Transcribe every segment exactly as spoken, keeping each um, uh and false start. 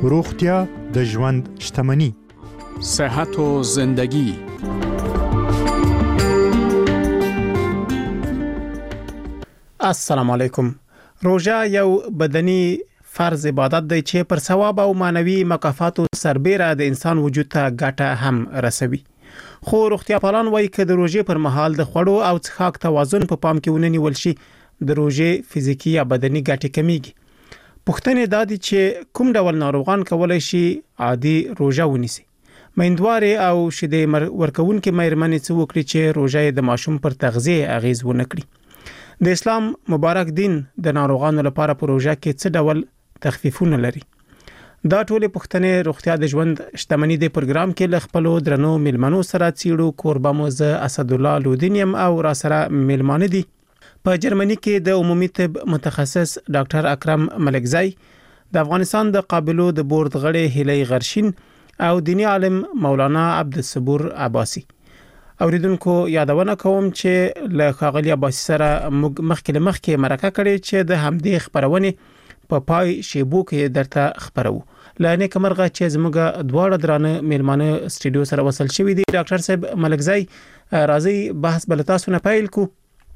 روغتیا د ژوند شتمني. صحت و زندگی. السلام علیکم. روزه یو بدني فرض عبادت دی چې پر ثواب او معنوي مکافاتو سربېره د انسان وجود ته ګټه هم رسوي. خو روغتیا پالان وایي چې د روزې پر مهال د خوړو او څښاک توازن په پام کې ونیول شي، د روزې فزیکی یا بدني ګټې کمیږي. پوښتنه دا دي چې کوم ډول ناروغان کولای شي عادي روزه ونیسي. میندوارې او شیدې ورکوونکې مېرمنې څه وکړي چې روزه د ماشوم پر تغذیه اغیز ونه کړي. د اسلام مبارک دین د ناروغانو لپاره په روزه کې څه ډول تخفیفونه لري؟ دا ټول پوښتنې روغتیا د ژوند شتمنۍ د پروګرام کې ل خپل درنو ملمنو سره چیړو کوربه موزه اسد الله لودینیم او را سره ملمانه دي. په جرمني کې د عمومي طب متخصص ډاکټر اکرم ملکزای، د افغانستان د قابلو د بورډ غړي هلي غرشین او دینی عالم مولانا عبدالصبور عباسی. اوریدونکو یادونه کوم چې له ښاغلي عباسی سره موږ مخکې مخکې مرکه کړې چې د همدې خبرونه په پا پای شیبو کې درته خبرو. لانه کمرغه چې زموږ دواړه درانه میلمانه سټوډیو سره وصل شوی دي. ډاکټر صاحب ملکزای، راځي بحث بل تاسو نه پیل کو.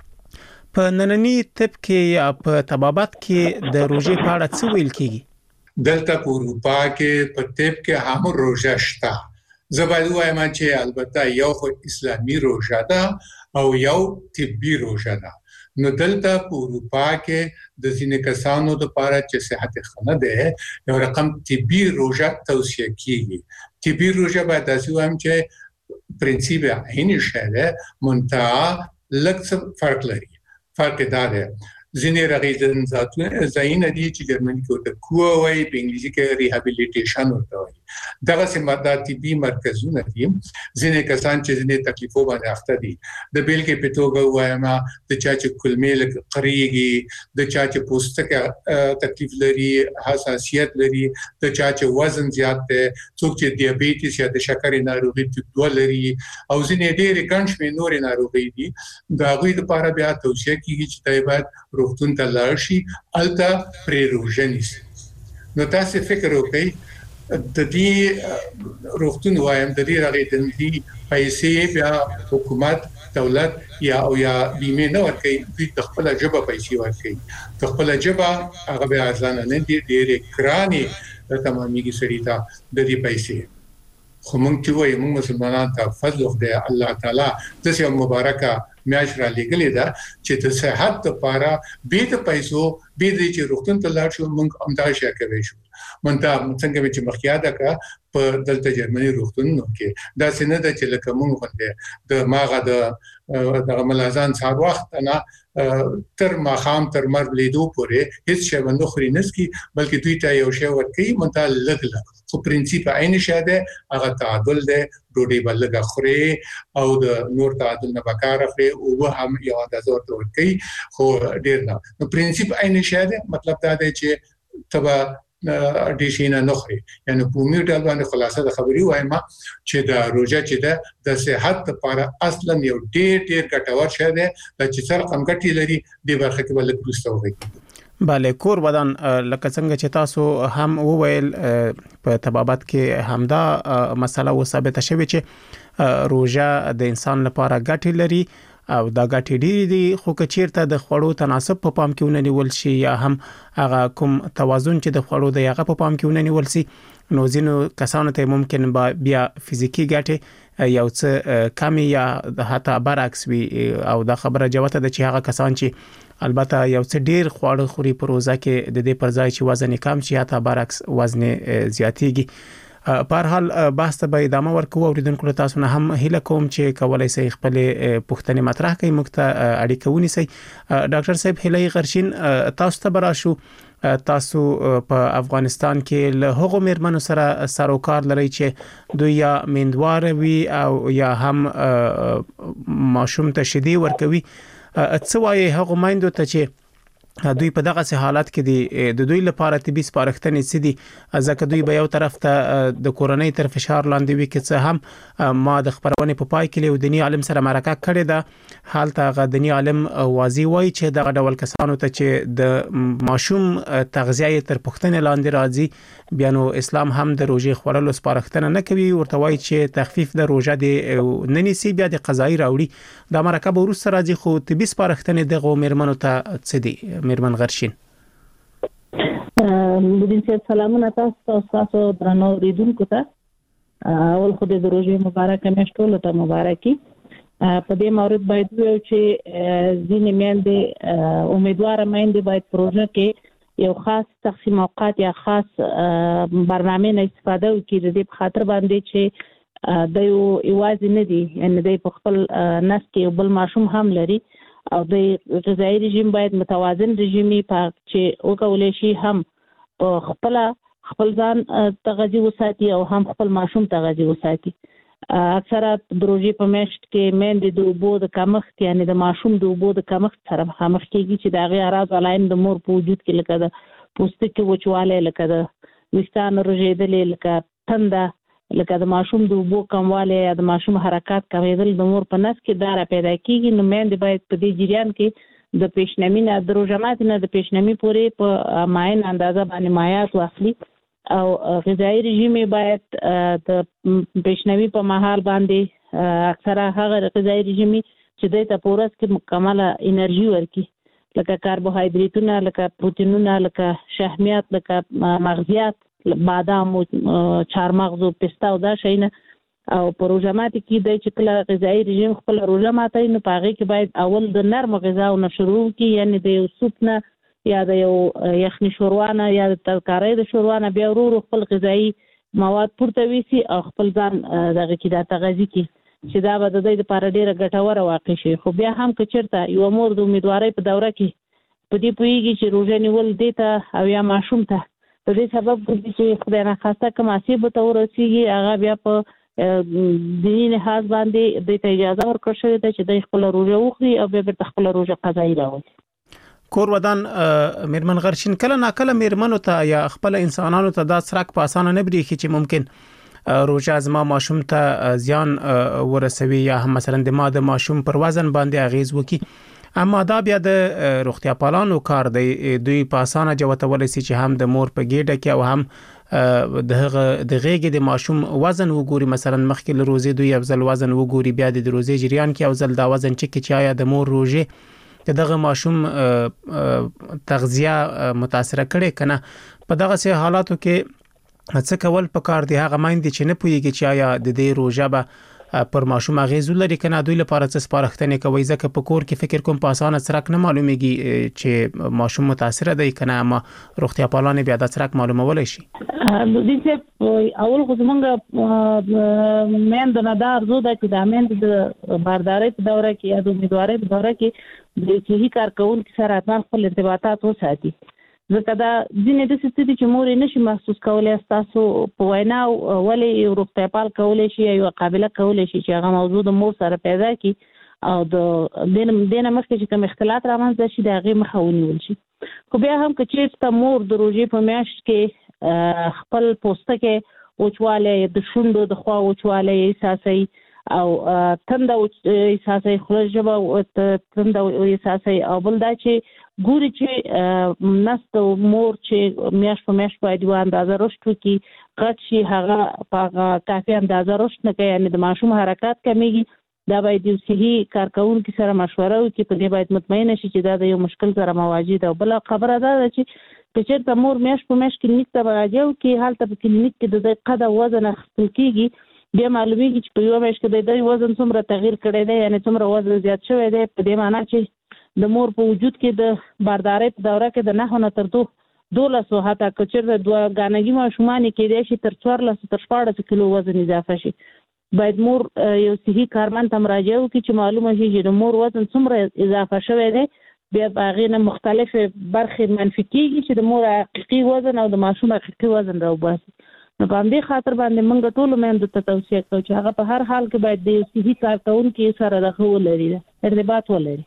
په نننی طب کې یا په طبابت کې د روزې په اړه څه ویل کیږي؟ دلته په اروپا کې په طب کې هم روزه شته. زبایو وایم چې البته یو خو اسلامي روزه ده او یو طبي روزه ده. نو دلته په اروپا کې د ځینې کسانو لپاره چې صحت خنه ده یو رقم طبي روزه توصیه کیږي. طبي روزه باید داسې وایم چې پرنسيپ عین شاده منتها لږ فرق لري. فرق دا ده ځینې رغیدن ذاتونه زاینه دي چې جرمني کې ورته کوه وایي، په انګلیسي کې ریهابیلیټیشن ورته وایي. دغه سمدا طبي مرکزونه دي. ځینې کسان چې ځینې تکلیفو باندې اخته دي، د بیلګې په توګه وایم د چا چې کولمې لږ قریږي، د چا چې پوستکي تکلیف لري، حساسیت لري، د چا چې وزن زیات دی، څوک چې دیابیټس یا د شکر ناروغي ټیپ دوه لري او ځینې ډېرې ګڼ شمېر نورې ناروغي دي. د هغوی لپاره بیا توصیه کیږي چې دوی باید روغتون ته لاړ شي، هلته پرې روژه نیسي. نو تاسو فکر وکړئ د دې روغتون وایم د دې رغېدنې پیسې بیا حکومت دولت یا او یا بیمه نه ورکوي، دوی د خپله ژبه پیسې ورکوي. د خپله ژبه هغه بیا ارزانه نه دي، ډېرې ګرانې تمامېږي سړي ته د دې پیسې. خو موږ چې وایو موږ مسلمانان ته فضل خدای الله تعالی داسې یو مبارکه میاشت را لېږلې ده چې د صحت لپاره بې د پیسو بې د چې روغتون ته لاړ شو موږ همدغه شی کولی شو. منتها څنګه مې چې مخکې یاده کړه په دلته جرمني روغتونونو کې داسې نه ده چې لکه موږ غوندې د ماغه د دغه ملازان سهار وخت نه تر ماښام تر مرګ لیدو پورې هیڅ شی به نه خوري نه څکي، بلکې دوی ته یو شی ورکوي منتها لږ لږ. خو پرنسیپ عین شی دی، هغه تعادل دی. ډوډۍ به لږه خوري او د نور تعادل نه به کار اخلي، اوبه هم یو اندازه ورته ورکوي خو ډېر نه. نو پرنسیپ عین شی دی. مطلب دا دی چې ته به ډیشینه نه خوري. یعنی په عمومي ډول باندې خلاصه د خبرې وایم چې د روژه چې ده د صحت لپاره اصلا یو ډېر ډېر ګټور شی دی چې سره کم ګټې لري. دې برخه کې به لږ وروسته وغږېږو. بله کور بدن لکه څنګه چې تاسو هم وویل په طبابت کې همدا مسله وثابته شوې چې روژه د انسان لپاره ګټې لري او دا ګټې ډېرې دي. خو که چیرته د خوړو تناسب په پام کې ونیول شي یا هم هغه کوم توازن چې د خوړو د هغه په پام کې ونیول شي، نو ځینو کسانو ته ممکن بیا فزیکی ګټې یو څه کمی یا حتی برعکس وي. او دا خبره جوته ده چې هغه کسان چې البته یو څه ډیر خواړه خوري په روزه کې د دې پر ځای چې وزن کم شي یا برعکس وزن زیاتیږي. په هر حال بحث ته به ادامه ورکوو. اوریدونکو تاسو نه هم هیله کوم چې کولای شئ خپل پوښتنې مطرح کړئ، موږ ته اړیکه ونیسئ. ډاکټر صاحب هلي غرشین، تاسو ته براشو. تاسو په افغانستان کې له هغو میرمنو سره سروکار لري چې دوی یا میندوار وي او یا هم ماشوم ته شیدې ورکوي. څه وایي هغو میندو ته چې دوی په دغه سه حالت کې دي د دوی لپاره طبي سپارښتنې سدي ځکه دوی به یو طرف ته د کورونی تر فشار لاندې وي کې څه هم ما د خبرونه په پای کې له دنیا عالم سره مرکه کړې ده حالت غدنی عالم واضح وایي چې دغه ډول کسانو ته چې د ماشوم تغذیه تر پښتنې لاندې راځي بیا نو اسلام هم د روزي خورلو سپارښتنه نه کوي ورته وایي چې تخفیف د روزه د ننسي بیا د قضایي راوړي د مرکه به ورسره راځي خو طبي سپارښتنې دغه میرمنو ته څه دي میرمن غرشین مدین صاحب سلامونه تاسو تاسو درنو ریدونکو ته اول خو د روزي مبارکه مشټول ته مبارکي په دې مورید باید ویو چې ځینې میندې امیدوار میندې باید پروژه کې یو خاص تقسیم اوقات یا خاص برنامه نه استفاده وکړي د دې په خاطر باندې چې د یو ایوازي نه دي ان د په خپل نس کې بل ماشوم هم لري او د غذایی رژیم باید متوازن رژیمي پاک چې وکولای شي هم خپل خپل ځان تغذیه وساتي او هم خپل ماشوم تغذیه وساتي اکثره دروژي په میاشت کې مېندې د اوبو د کمښت یعنی د ماشوم د اوبو د کمښت سره مخامخ کیږي چې د غیر اراض علایم د مور په وجود کې لکه د پوستکي وچواله لکه د وستان رژیدلې لکه تنده لکه د ماشوم د اوبو کمواله یا د ماشوم حرکت کمیدل د مور په نس کې دارا پیدا کیږي نو مېندې باید په دې جریان کې د پیشنمی نه د روزمات نه د پیشنمی پورې په ماین اندازه باندې مایات واخلي او غذایی رژیم باید د پیشنمی په محل باندې اکثره هغه غذایی رژیم چې د ته پورس کې مکمله انرژي ورکړي لکه کاربوهایډریټونه لکه پروتینونه لکه شحمیات لکه مغزیات بادام او چارمغز او پستا او دا شینه او پروژامات کې د چې کله غذایی رژیم خپل روزه ماته نو پاغه کې باید اول د نرم غذا او شروع کی یعنی د یو سوپ نه یا د یو یخني شوروا نه یا د ترکارۍ د شوروا نه بیا ورو خپل غذایی مواد پورته ویسي او خپل ځان دغه کې د تغذیه کې چې دا به د دې لپاره ډیره ګټوره واقع شي خو بیا هم کچرته یو مور د امیدوارۍ په دوره کې په دې پویږي چې روزه نیول دیته او یا ماشوم ته په دې سبب ګرځي چې خدای نه خواسته کوم اصیب ته ورسیږي هغه بیا په دیني لحاظ باندې د اجازه ورکړل شوې ده چې د خپل روزه وخوري او بیا د خپل روزه قضایي راوړي کور ودان میرمن غرشین کله نا کله میرمنو ته یا خپل انسانانو ته دا سرک په اسانه نه بریخي چې ممکن روزه ازما ماشوم ته زیان ورسوي یا هم مثلا د ما د ماشوم پر وزن باندې اغیز وکي اما دا بیا د روغتیا پالانو کار دی دوی په اسانه جوته ولسی چې هم د مور په ګډه کې او هم د د غېګې د ماشوم وزن وګوري مثلا مخکې له روزي دوی افضل وزن وګوري بیا د روزي جریان کې افضل دا وزن چې کې آیا د مور روزي دغه ماشوم تغذیه متاثر کړي کنه په دغه سه حالاتو کې څه کول پکار دی هغه مایندې چې نه پويږي چې آیا د دې روزه به پر ماشوم غیزو لري کنه دوی لپاره څه سپارښتنه کوي ځکه په کور کې فکر کوم په اسانه سرک نه معلومیږي چې ماشوم متاثر دی کنه اما روغتیا پالانه بیا د سرک معلومول شي د دې اول خو زمونږ مېند نه دا ارزو ده چې د مېند د باردارۍ په دوره کې یا د امیدوارۍ په دوره کې د صحي کارکونکو سره خپل ارتباطات وساتي ځکه دا ځینې د ستې چې مور نشي محسوس کولای تاسو په وینا ولې روغتیا پال کولای شي یو قابلیت کولای شي چې هغه موضوع د مور سره پیدا کی او د دین دینه مخکې چې کوم اختلاط رامنځته شي د هغه مخه ونیول شي خو بیا هم چې ته مور د روزي په میاشت کې خپل پوستکه اوچواله د شوندو د خوا اوچواله احساسي او تنده احساسي خلجبه او تنده احساسي او بل دا چې ګوري چې نست مور چې میاش په میاش باید و اندازه رشد وکي قد شي هغه په کافي اندازه رشد نه کوي یعنی د ماشوم حرکت کمیږي دا باید یو صحي کارکونکو سره مشوره وکړي په دې باید مطمئن شي چې دا د یو مشکل سره مواجه ده او بل خبره ده چې کچېرته مور میاش په میاش کلینیک ته راځي کې حالت په کلینیک کې د قد وزن خپل کیږي بیا معلومیږي چې په یو میاش کې د وزن څومره تغییر کړی دی یعنی څومره وزن زیات شوی دی په دې معنی چې د مور په وجود کې د باردارۍ په دوره کې د نه نه تر دولسو حتی کچر د دوه غانګي ماشومان کې د شي تر څوارلس تر شپاړس کیلو وزن اضافه شي باید مور یو صحي کارمن ته مراجعه وکړي چې معلومه شي چې د مور وزن څومره اضافه شوی دی بیا هغه نه مختلف برخې منفي کیږي چې د مور حقيقي وزن او د ماشوم حقيقي وزن راوباسي نو په دې خاطر باندې موږ ټول مېند ته توصیه کوو چې هغه په هر حال کې باید د صحي کارکونکو سره راغو لري ارتباط ولري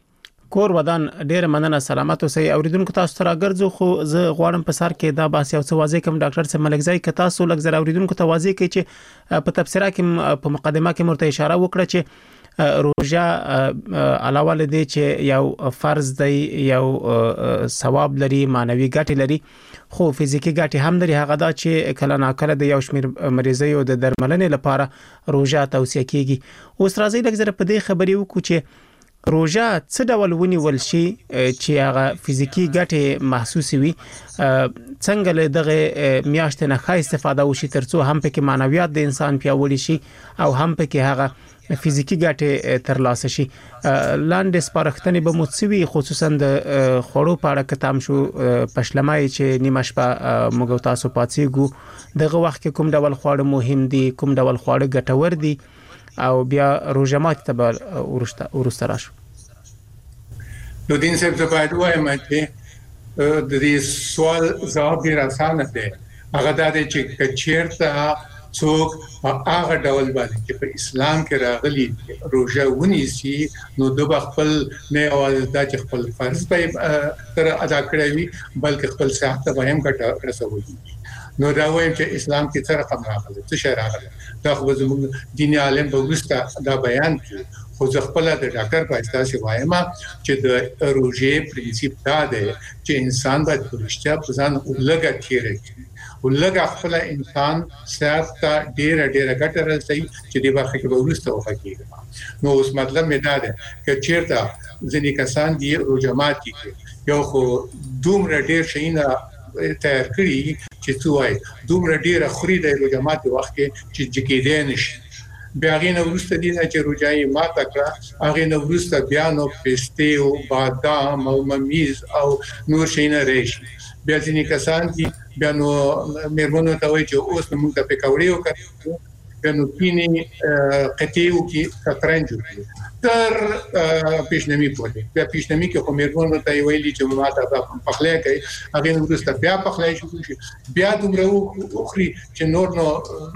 کور ودان ډیر مننه سلامت اوسئ اوریدونکو تاسو ته راګرځو خو زه غواړم په سر کې دا باس یو څه واضح کوم ډاکټر سم ملکزای ک تاسو لږ زر اوریدونکو ته واضح کوي چې په تفسیره کې په مقدمه کې مرته اشاره وکړه چې روزه علاوه لدی چې یو فرض دی یو ثواب لري مانوي ګټه لري خو فزیکی ګټه هم لري هغه دا چې کله ناکله د یو شمیر مریضیو د درملنې لپاره روزه توصیه کیږي اوس راځي لږ زر په دې خبرې وکړو چې روزه څه ډول ونیول شي چې هغه فزیکی ګټه محسوس وي څنګه له دغه میاشتې نه ښه استفاده وشي ترڅو هم پکې معنویات د انسان پیاوړي شي او هم پکې هغه فزیکی ګټه ترلاسه شي لاندې سپارښتنې به متسوي خصوصا د خوړو په اړه کتام شو پښلمای چې نیمه شپه موږ تاسو پاتېګو دغه وخت کې کوم ډول خواړه مهم دي کوم ډول خواړه ګټور دي او بیا روزه مات ته ورسته ورسته راشو نو دین صاحب ته باید وایم چې د دې سوال ځواب ډیر اسانه دی هغه دا دی چې کچیرته څوک په هغه ډول باندې چې په اسلام کې راغلي روزه ونیسي نو د خپل نه اواز دا چې خپل فرض په تر ادا کړی وي بلکې خپل صحت ته هم ګټه رسوي نو دا وایم چې اسلام کې څه رقم راغلی څه شی راغلی دا خو زموږ دیني عالم به وسته دا بیان کړي خو ځ خپل د ډاکټر په اساس وایم چې د روزه پرنسيپ دا دی چې انسان باید پرشتیا په ځان ولګا کړي ولګا خپل انسان صحت ته ډیر ډیر ګټه رسوي چې د برخه کې به وسته وکړي نو اوس مطلب مې دا دی چې چیرته ځینې کسان دی روزه ماتي یو خو دومره ډیر شینه تیار کړی چې څوای دومره ډیره خوري د روزمات وخت کې چې جګیدې نشي بیا غینه ورسته دي چې روزای ماته کړه هغه نو ورسته بیا نو پسته او بادام او ممیز او نور شینه ریشي بیا ځینې کسان دي بیا نو مېرمنو ته وایي چې اوس موږ ته پکوړې وکړو بیا نو پینې قطیو کې شطرنج تر پیشنمی پورې بیا پیشنمی کې خو مېرمنو ته ویلي چې ماته په خله کوي هغه نو ورسته بیا په خله شو شي بیا دومره اخري چې نور نو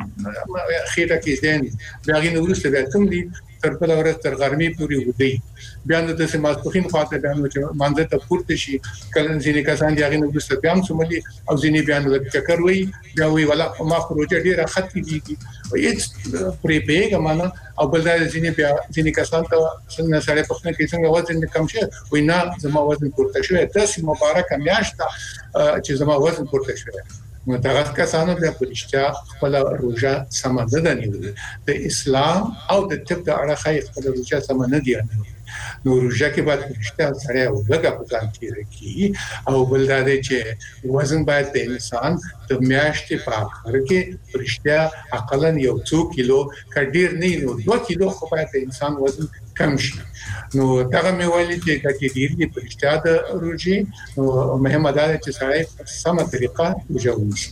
خېټه کې دین بیا غي نو ورسته بیا کوم دي تر په لور تر غرمې پورې ودی بیا نو د سماسپخین خاطر بیا نو چې مانځه ته پورته شي کله ځینې کسان دي هغه نو ورسته بیا هم سملي او ځینې بیا نو چکر وي بیا وی ولا ما پروژه ډیره خطي دي هیڅ پرې پیګه معنا او بل ځای ځینې بیا ځینې کسان ته څنګه سره پخنه کې څنګه وزن کم شي وای نه زما وزن پورته شوی تاسو مبارک میاشت چې زما وزن پورته شوی نو دا کسانو د پرشتیا خپل روزه سمند نه نیول د اسلام او د طب د اړه خپل روزه سمند نه دی نو روزه کې باید پرشتیا سره ولګه په ځان کې راکی او بل دا دی چې وزن باید د انسان د میاشتې په اخر کې پرشتیا اقلا یو څو کیلو کډیر نه نو دوه کیلو خو باید د انسان وزن کم شي نو دا مې ویلي چې د ډیر دي پرشتیا د روزي نو مهمه ده چې سړی په سمه طریقه روزه ونیسي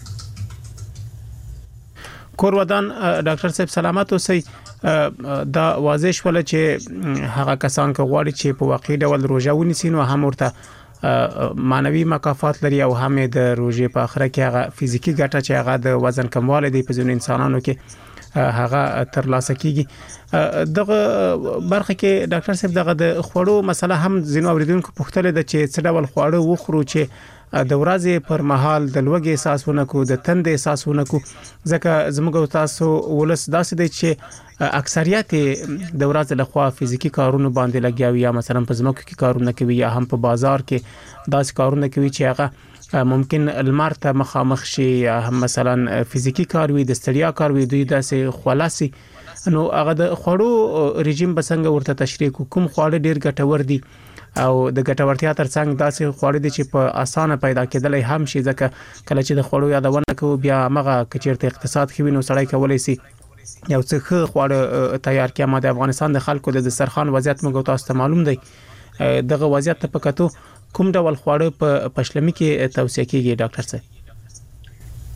کور ودان ډاکټر صاحب سلامت اوسئ دا واضح شول چې هغه کسان که غواړي چې په واقعي ډول روزه ونیسي نو هم ورته مانوي مکافات لري او هم د روزي په اخر کې هغه فزیکی ګټه چې هغه د وزن کموالی دی په ځینو انسانانو کې هغه ترلاسه کیږي دغه برخه کې ډاکټر صاحب دغه د خوړو مسله هم زینو اوریدونکو پوښتنه ده چې څه ډول خواړه وخورو چې د ورځې پر مهال د لوګي احساسونه کو د تند احساسونه کو ځکه زموږ تاسو ولس داسې دی چې اکثریت د ورځې لخوا فزیکی کارونه باندې لګیاوي یا مثلا په زموږ کې کارونه کوي یا هم په بازار کې داسې کارونه کوي چې هغه ممکن المار ته مخامخ شي یا هم مثلا فزیکی کار وي د ستړیا کار وي دوی داسې خلاصي نو هغه د خوړو رژیم بسنګ ورته تشریح کوم خواړه ډیر ګټور دي او د ګټورتیا ترڅنګ داسې خوړې دي چې په اسانه پیدا کېدلای هم شي ځکه کله چې د خوړو یادونه کوو بیا مغه کچیرته اقتصاد خوي نو سړی کولای شي یو څه ښه خواړه تیار کړي ما د افغانستان د خلکو د دسترخوان وضعیت موږ تاسو ته معلوم دی دغه وضعیت ته پکاتو کوم ډول خواړه په پښلمي کې توصیه کیږي ډاکټر صاحب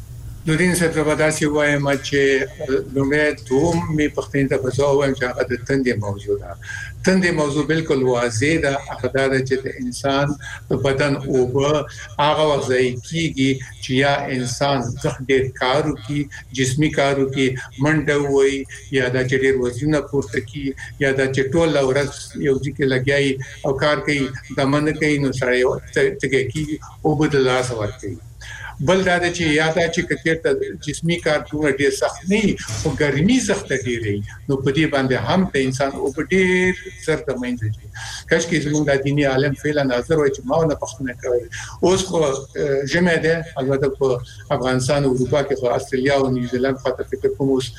د دین سره په داسې وایم چې لومړی دوم می پښتين ته په ځو وایم چې هغه د تندې موضوع ده. تندې موضوع بالکل واضح ده، هغه دا چې د انسان په بدن او په هغه وځي کیږي چې یا انسان ډېر کارو کی جسمی کارو کی منډه وای یا د ډېر وزن پورته کی یا د چټول ورځ یو ځکه لګیای او کار کوي د من کوي نو سره ته کی او بدل لاس ورکوي. بل دا چې یاده چې کثیر جسمی کار کومه ډیر سخت نه او ګرمي سخت ډیری نو په دې باندې هم ته انسان او په ډیر سر ته مینځي. کاش کې زموږ د دیني عالم فعلا نظر وای چې ما نه پښتنه کوي اوس خو جمع ده البته په افغانستان او اروپا کې خو استرالیا او نیوزیلند خاطر فکر کوم اوس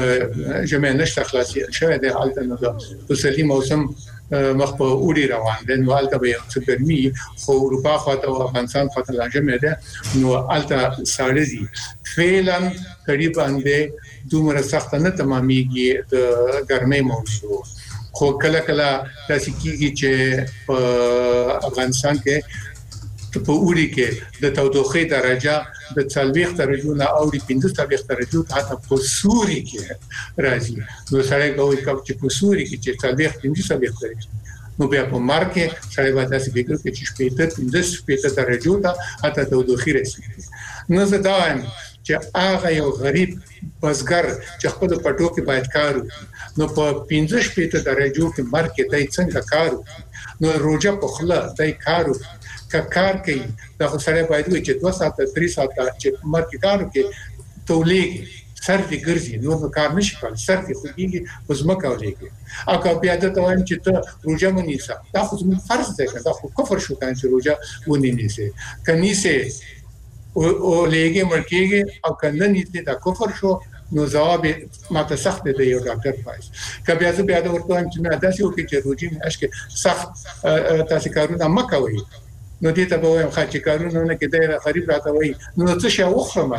جمع نشته خلاصي شوه ده حالت نه ده په سلی موسم مخ په اوړي روان دي نو البته به څه ګرمي خو اروپا خاطر او افغانستان خاطر لازم ده نو البته ساړه دي فعلا قریب باندې دومره سخت نه تمامېږي د ګرمۍ موضوع خو کله کله تاسو کېږي چې په افغانستان کې په اوړي کې د تودوخې درجه د څلوېښت درجو نه او د پنځه څلوېښت درجو حتی په سوري کې راځي نو سړی کوي چې په سوري کې چې څلوېښت پنځه څلوېښت درجه نو بیا په مارک کې سړی به تاسو فکر کوي چې شپږ پنځه شپږ درجو ته حتی تودوخې رسیدي نو زه دا وایم چې هغه یو غریب بزګر چې خپل پټو کې باید کار وکړي نو په پنځه شپږ درجو کې مارک کې دای څنګه کار وکړي نو روزه په خله دای کار وکړي که کار کوي دا خو سره باید وي چې دوه ساعته درې ساعته چې مرګ کار کوي تولېږي سر دې ګرځي نو کار نشي کولای سر دې خوږي وزمکه ولېږي او که بیا د ته وایم چې ته روزه منیسه دا خو زموږ فرض دی دا خو کفر شو کان چې روزه ونی نیسه کنيسه او لېږي مرکیږي او کنه نیسه دا کفر شو نو جواب ماته سخت دی یو ډاکټر پایس کبه زه بیا د ورته وایم چې نه داسې وکړي چې روزي مې سخت تاسو کارونه مکوي نو دې ته به وایم چې کارونه نه کېدای غریب راته وای نو څه شي وخرم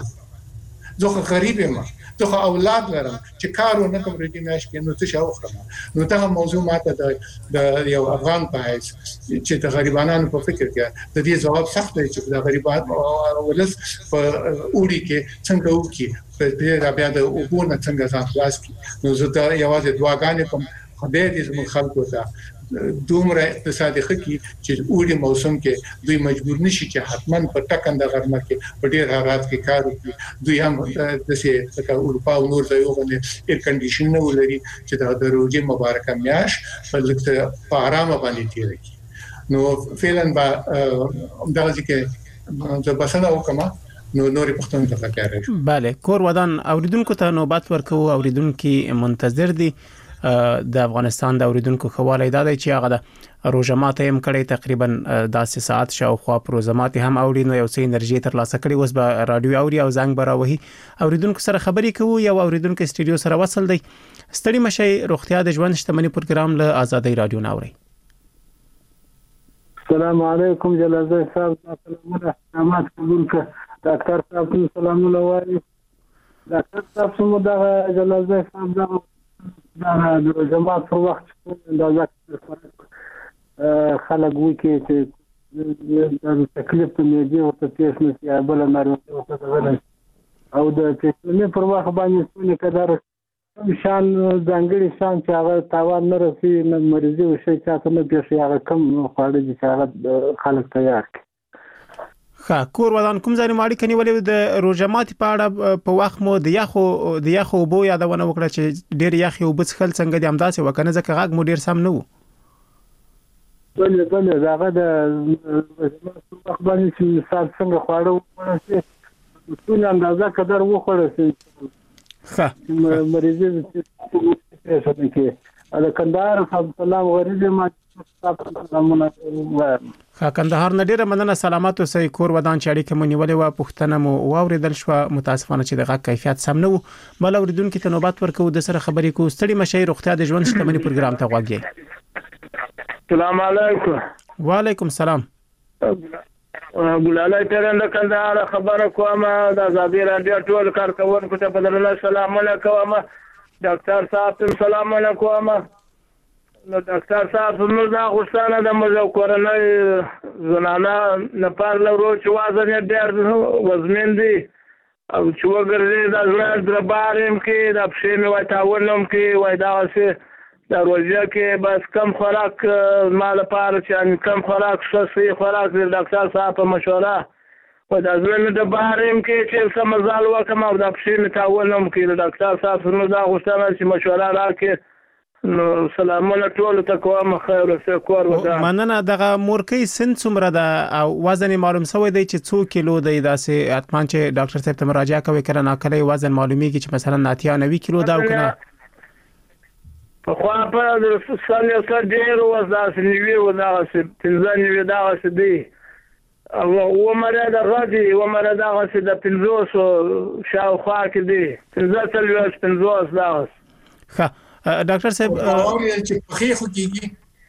زه غریب یم زه اولاد لرم چې کارونه کوم ورته مېش کې نو څه شي وخرم نو دا موضوع ماته د یو افغان پایس چې د غریبانو په فکر کې د دې جواب سخت دی چې د غریبانو ولس په اوړي کې څنګه وکي په دې بیا د وګونه څنګه ځان خلاص کی نو زه دا یوازې دعاګانې کوم خدای دې زموږ خلکو ته دومره اقتصادي خکې چې اوړي موسم کې دوی مجبور نشي چې حتماً په ټکنده غرمه کې په ډیر حالات کې کار وکړي دوی هم د څه د اروپا او نور ځایونو باندې ایر کنډیشن نه ولري چې دا د روزي مبارکه میاش په لکه په آرام باندې تیر کی نو فعلا با دا ځکه چې بسنه وکما نو نوري پښتون ته فکر bale کور ودان اوریدونکو ته نوبت ورکو اوریدونکو منتظر دي د افغانستان د اوریدونکو خواله دا دی چې هغه د روزمات هم کړي تقریبا داسې ساعت شاوخوا پر روزمات هم اوري نو یو څه انرژي تر لاسه کړي اوس به رادیو اوري او زنګ براوي اوریدونکو سره خبرې کوو یو اوریدونکو استودیو سره وصل دی ستړي مشي روغتیا د ژوند شتمنۍ پروګرام له آزادۍ رادیو ناوري السلام علیکم جلال صاحب سلامونه سلامات قبول ک ډاکټر صاحب سلامونه وایي ډاکټر صاحب سمو دا جلال صاحب دا دا د جماعت په وخت دا ځکه خلک وی کې چې د تکلیف ته میږي او ته پیښ نه یا بل ناروغي او څه غل او د پیښې پر وخت باندې څونه کدار شان ځانګړي شان چې هغه تاوان نه رسي نه مریضي او شي چې نه پیښ هغه کم خاړه چې هغه خلک تیار کړي ها کور ودان کوم ځای ماړي کني ولې د روزمات په اړه په وخت مو د یخو د یخو بو یادونه وکړه چې ډیر یخ او بس خل څنګه د امداسه وکنه ځکه غاګ مو ډیر سم نه وو بل بل داغه د وخت باندې چې سات څنګه خواړه وکړي ټول اندازه قدر وخوړل ها مریضي چې څه کې دا کندهار صاحب سلام غریب ما ها کندهار نه ډیره مننه سلامات اوسئ کور ودان چې اړیکه مو نیولې و پښتنه مو واوریدل شو متاسفانه چې دغه کیفیت سم نه وو بل اوریدونکو ته نوبت ورکو د سره خبرې کو ستړي مشي روغتیا د ژوند شتمنۍ پروګرام ته غواګي السلام علیکم وعلیکم السلام ګلالای پرند کندهار خبره کومه د آزادۍ رادیو ټول کارکونکو ته بدلنه سلامونه کوم ډاکټر صاحب سلامونه کوم نو ډاکټر صاحب نو دا غوښتنه د مزو کورنۍ زنانه نه پارله ورو چې وازن ډېر وزمن دي او چې وګرځي د زړه دربارم کې د پښې مې وای تاولم کې وای دا څه د روزه کې بس کم خوراک مال لپاره چې کم خوراک څه خوراک د ډاکټر صاحب په مشوره و د زړه دربارم کې چې سم مزال وکم او د پښې مې تاولم کې د ډاکټر صاحب سره دا غوښتنه چې مشوره راکړي نو سلامونه ټول ته کوم خیر او کور ودا مننه دغه مورکۍ سن څومره ده او وزن معلوم شوی دی چې څو کیلو دی داسې اتمان چې ډاکټر صاحب ته مراجعه کوي کړه ناکله وزن معلومیږي چې مثلا ناتیا نوي کیلو دا او کنه په خو په د سال یو سر ډیر وزن نیوي ودا چې تنځان نیوي دا څه دی او ومره د غدي ومره دا څه د پنځوس شاوخوا کې دی تنځه تل یو پنځوس دا ښه ډاکټر صاحب اوري چې پخې خو کیږي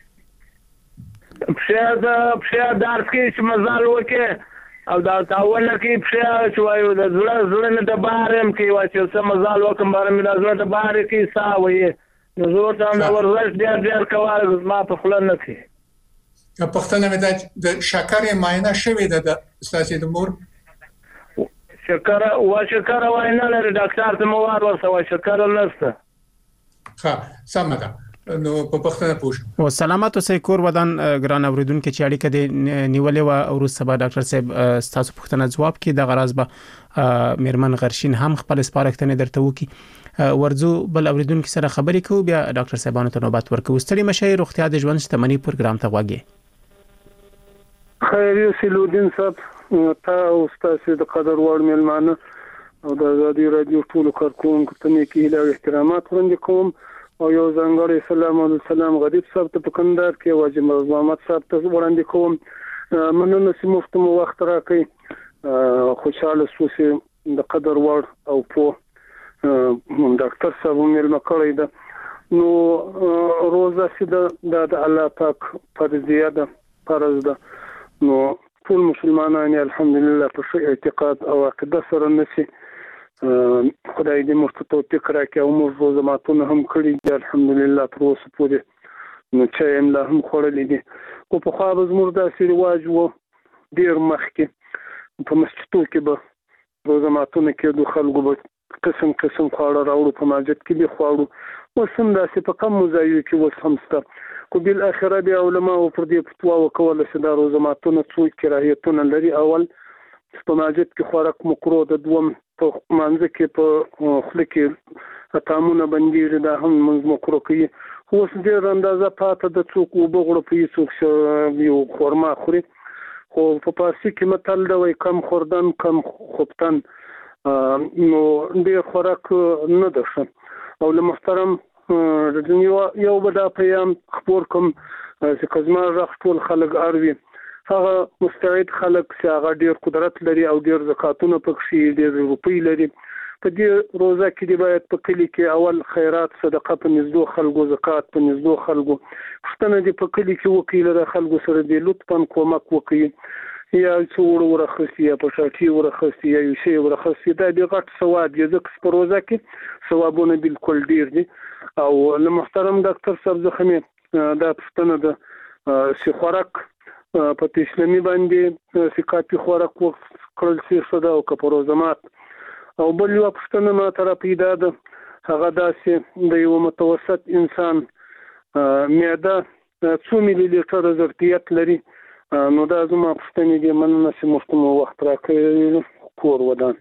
پښه دا پښه دار کې چې مزال وکي او دا تاول کې پښه چې وایو د زړه زړه نه د بارم کې وایي چې سم مزال وکم بارم د زړه د بار کې ساوي نو زه ته دا ورزش ډیر ډیر کوال ما په خلل نه کې که پښتنه مې د شکر معاینه شوې ده د استاد د مور شکر او شکر واینا لري ډاکټر ته مو وار ورسوي شکر نشته ها سم ده نو په پښتنه پوښ او سلامات اوسئ کور ودان ګران اوریدونکو چې اړیکه دی نیولې و او سبا ډاکټر صاحب تاسو پښتنه جواب کې د غراض به میرمن غرشین هم خپل سپارښتنه درته وکي ورزو بل اوریدونکو سره خبرې کوو بیا ډاکټر صاحبانو ته نوبت ورکوو ستړي مشه روغتیا د ژوند شتمنۍ پروګرام ته واګي خیر یو سلودین صاحب تا او تاسو د قدر وړ ملمانه او د ازادي رادیو ټول کارکونکو ته مې کې له احترامات وړاندې کوم او یو ځانګړی سلام علیکم سلام غریب صاحب ته په کندهار کې واجب محمد صاحب ته وړاندې کوم مننه چې مفتم وخت راکړي خوشاله سوسي د قدر وړ او په ډاکټر صاحب مې مکړی ده نو روزه سیده د الله پاک فرضیه ده فرض ده نو ټول مسلمانان الحمدلله په اعتقاد او عقیده سره نشي خدای دې موږ ته توفیق راکړي او موږ روزه ماتونه هم کړی دي الحمدلله تر اوسه پورې نو چې هم لا هم خورلې دي او په خو به زموږ داسې رواج وو ډیر مخکې په مسجدو کې به روزه ماتونه کېدو خلکو به قسم قسم خواړه راوړو په مسجد کې به خواړو اوس هم داسې په کم ځایو کې اوس هم شته خو بالاخره بیا علما او پر دې فتوا وکوله چې دا روزه ماتونه څو کراهیتونه لري اول په مسجد کې خوراک مکروه ده دوم په مانځ کې په خله کې اتامونه بندیږي دا هم موږ مکروه کوي اوس ډېر اندازه پاته د څوک وبغړو په څوک یو خورما خوري خو په پارسي کې متل دا وای کم خوردن کم خوبتن نو ډېر خوراک نه ده او له محترم یو بدا پیام خبر کوم چې کزما راخ ټول خلک اروي هغه مستعد خلک چې هغه ډیر قدرت لري او ډیر زکاتونه پکې ډیر روپۍ لري په دې روزه کې دی باید په کلی کې اول خیرات صدقه په نزدو خلکو زکات په نزدو خلکو پښتنه دی په کلی کې وکیل د خلکو سره دی لطفاً کومک وکړي یا څور ورخصي یا په شاټي ورخصي یا شی ورخصي دا دی غټ ثواب دی ځکه په روزه کې ثوابونه بالکل ډیر دي او له محترم ډاکټر صاحب زخمي دا پښتنه د سی خوراک په اسلامي باندې سکاپي خوراک وکړل شي صدا او کپروزمات او بل یو پښتنه ما تر پیدا ده هغه داسې د یو متوسط انسان معده څو ملي لیټر ظرفیت لري نو دا زما پښتنه دي مننه چې مفتم وخت راکړي کور ودان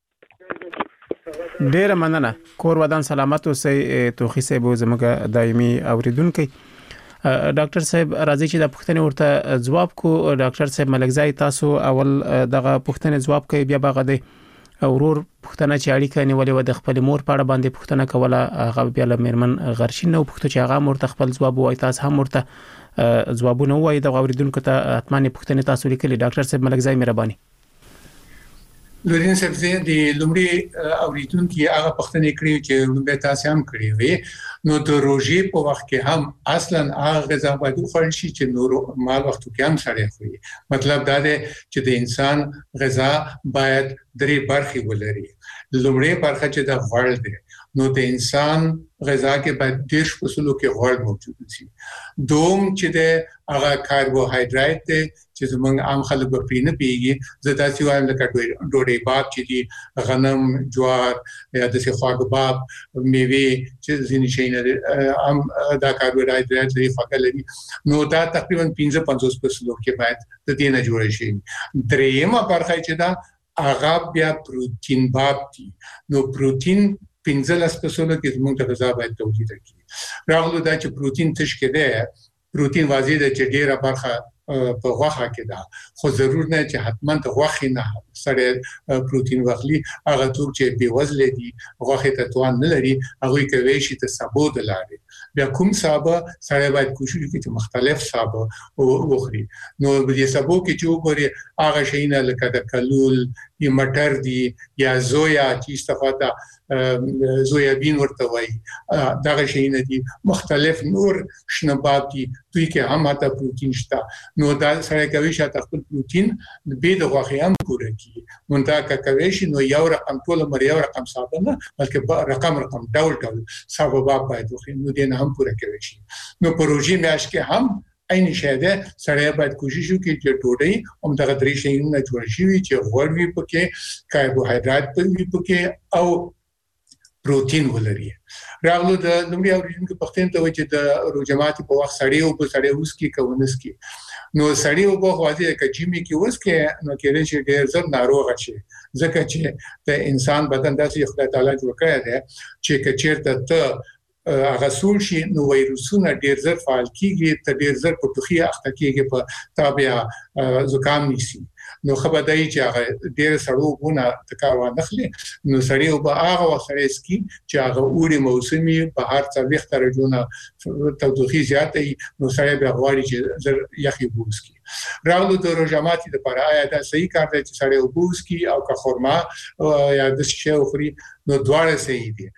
ډیر مننه کور ودان سلامت اوسئ توخي صاحب زموږ دایمي اوریدونکو ډاکټر صاحب راځي چې د پښتنې ورته جواب کو ډاکټر صاحب ملکزای تاسو اول دغه پښتنې جواب کوي بیا بغه دی اورور پښتنه چې اړیکه نیولې و د خپل مور په اړه باندې پښتنه کوله هغه بیا له میرمن غرشین نو پښتو چې هغه مور خپل جواب وایي تاسو هم ورته جوابونه وایي د اوریدونکو ته اتمنې پښتنې تاسو لیکلي ډاکټر صاحب ملکزای مهرباني لورین صاحب د لومړي اوریدونکو هغه پښتنې کړی چې لومړی تاسو هم کړی وي نو د روزي په وخت کې هم اصلا هغه غذا باید وخورل شي چې نور مال وخت کې هم سره خوري مطلب دا دی چې د انسان غذا باید درې برخې ولري لومړی برخه چې د غوړ دی نو د انسان غذا کې باید دیش فصلو کې غوړ موجود شي. دوم چې د هغه کاربوهایډریټ دی چې زمونږ عام خلک په پینه پیږي، زه داسې وایم لکه ډوډۍ باب چې دي، غنم، جوار یا داسې خواږه باب، میوې چې ځینې شیونه عام دا کاربوهایډریټ لري، خواږه لري، نو دا تقریبا پنځه پنځوس فصلو کې باید د دې نه جوړ شي. درېیمه برخه چې دا هغه بیا پروتین باب دي، نو پروتین پنځلس فصلو کې زموږ د غذا باید تولید کړي. راغلو دا چې پروتین تش کې دی، پروتین واضح ده چې ډیره برخه په غوښه کې ده، خو ضرور نه چې حتما د غوښې نه سره پروتین واخلي. هغه څوک چې بې وزله دي، غوښې ته توان نه لري، هغوی کولی شي د سابو د لارې. بیا کوم سابه سړی باید کوشش وکړي چې مختلف سابه وخوري. نو په دې سابو کې چې وګوري هغه شیونه لکه د کلول یا مټر دي یا زویا چې استفاده زویابین ورته وایي، دغه شیونه دي، مختلف نور شنبات دي، دوی کې هم حتی پروتین شته. نو دا سړی کولی شي خپل پروتین بې د غوښې هم پوره کړي. منتها که کولی شي نو یو رقم ټول عمر یو رقم سابه نه، بلکې رقم رقم ډول ډول سابه باب باید وخوري، نو دې نه هم پوره کولی شي. نو په روژې میاشت کې هم عین شی ده، سړی باید کوشش وکړي چې ډوډۍ همدغه درې شیونه جوړ شوي چې غوړ وي پکې، کاربوهایډریټ وي پکې او پروتین ولري. راغلو د لومړي اورېدونکو پوښتنې ته وایي چې د روژه ماتي په وخت سړی اوبه سړی وڅښي که ونه څښي. نو سړی اوبه خو واضح ده که جیمي کې وڅښي نو کېدای شي ډېر ژر ناروغه شي، ځکه چې د انسان بدن داسې خدای تعالی جوړ کړی دی چې که چېرته ته هغه سول شي نو وایروسونه ډېر زر فعال کیږي، ته ډېر زر په ټوخي اخته کیږي، په تابع زکام نیسي. نو خبر دی چې هغه ډېر سړو اوبونه د کار وانخلي، نو سړی اوبه هغه وخت سړی څښي چې هغه اوړي موسمي بهر څلوېښت درجونه تودوخي زیاته وي، نو سړی بیا غواړي چې زر یخې اوبه وڅښي. راغلو د روژه ماتي دپاره آیا دا صحیح کار دی چې سړی اوبه وڅښي او که خرما یا داسې شی وخوري؟ نو دواړه صحیح دي.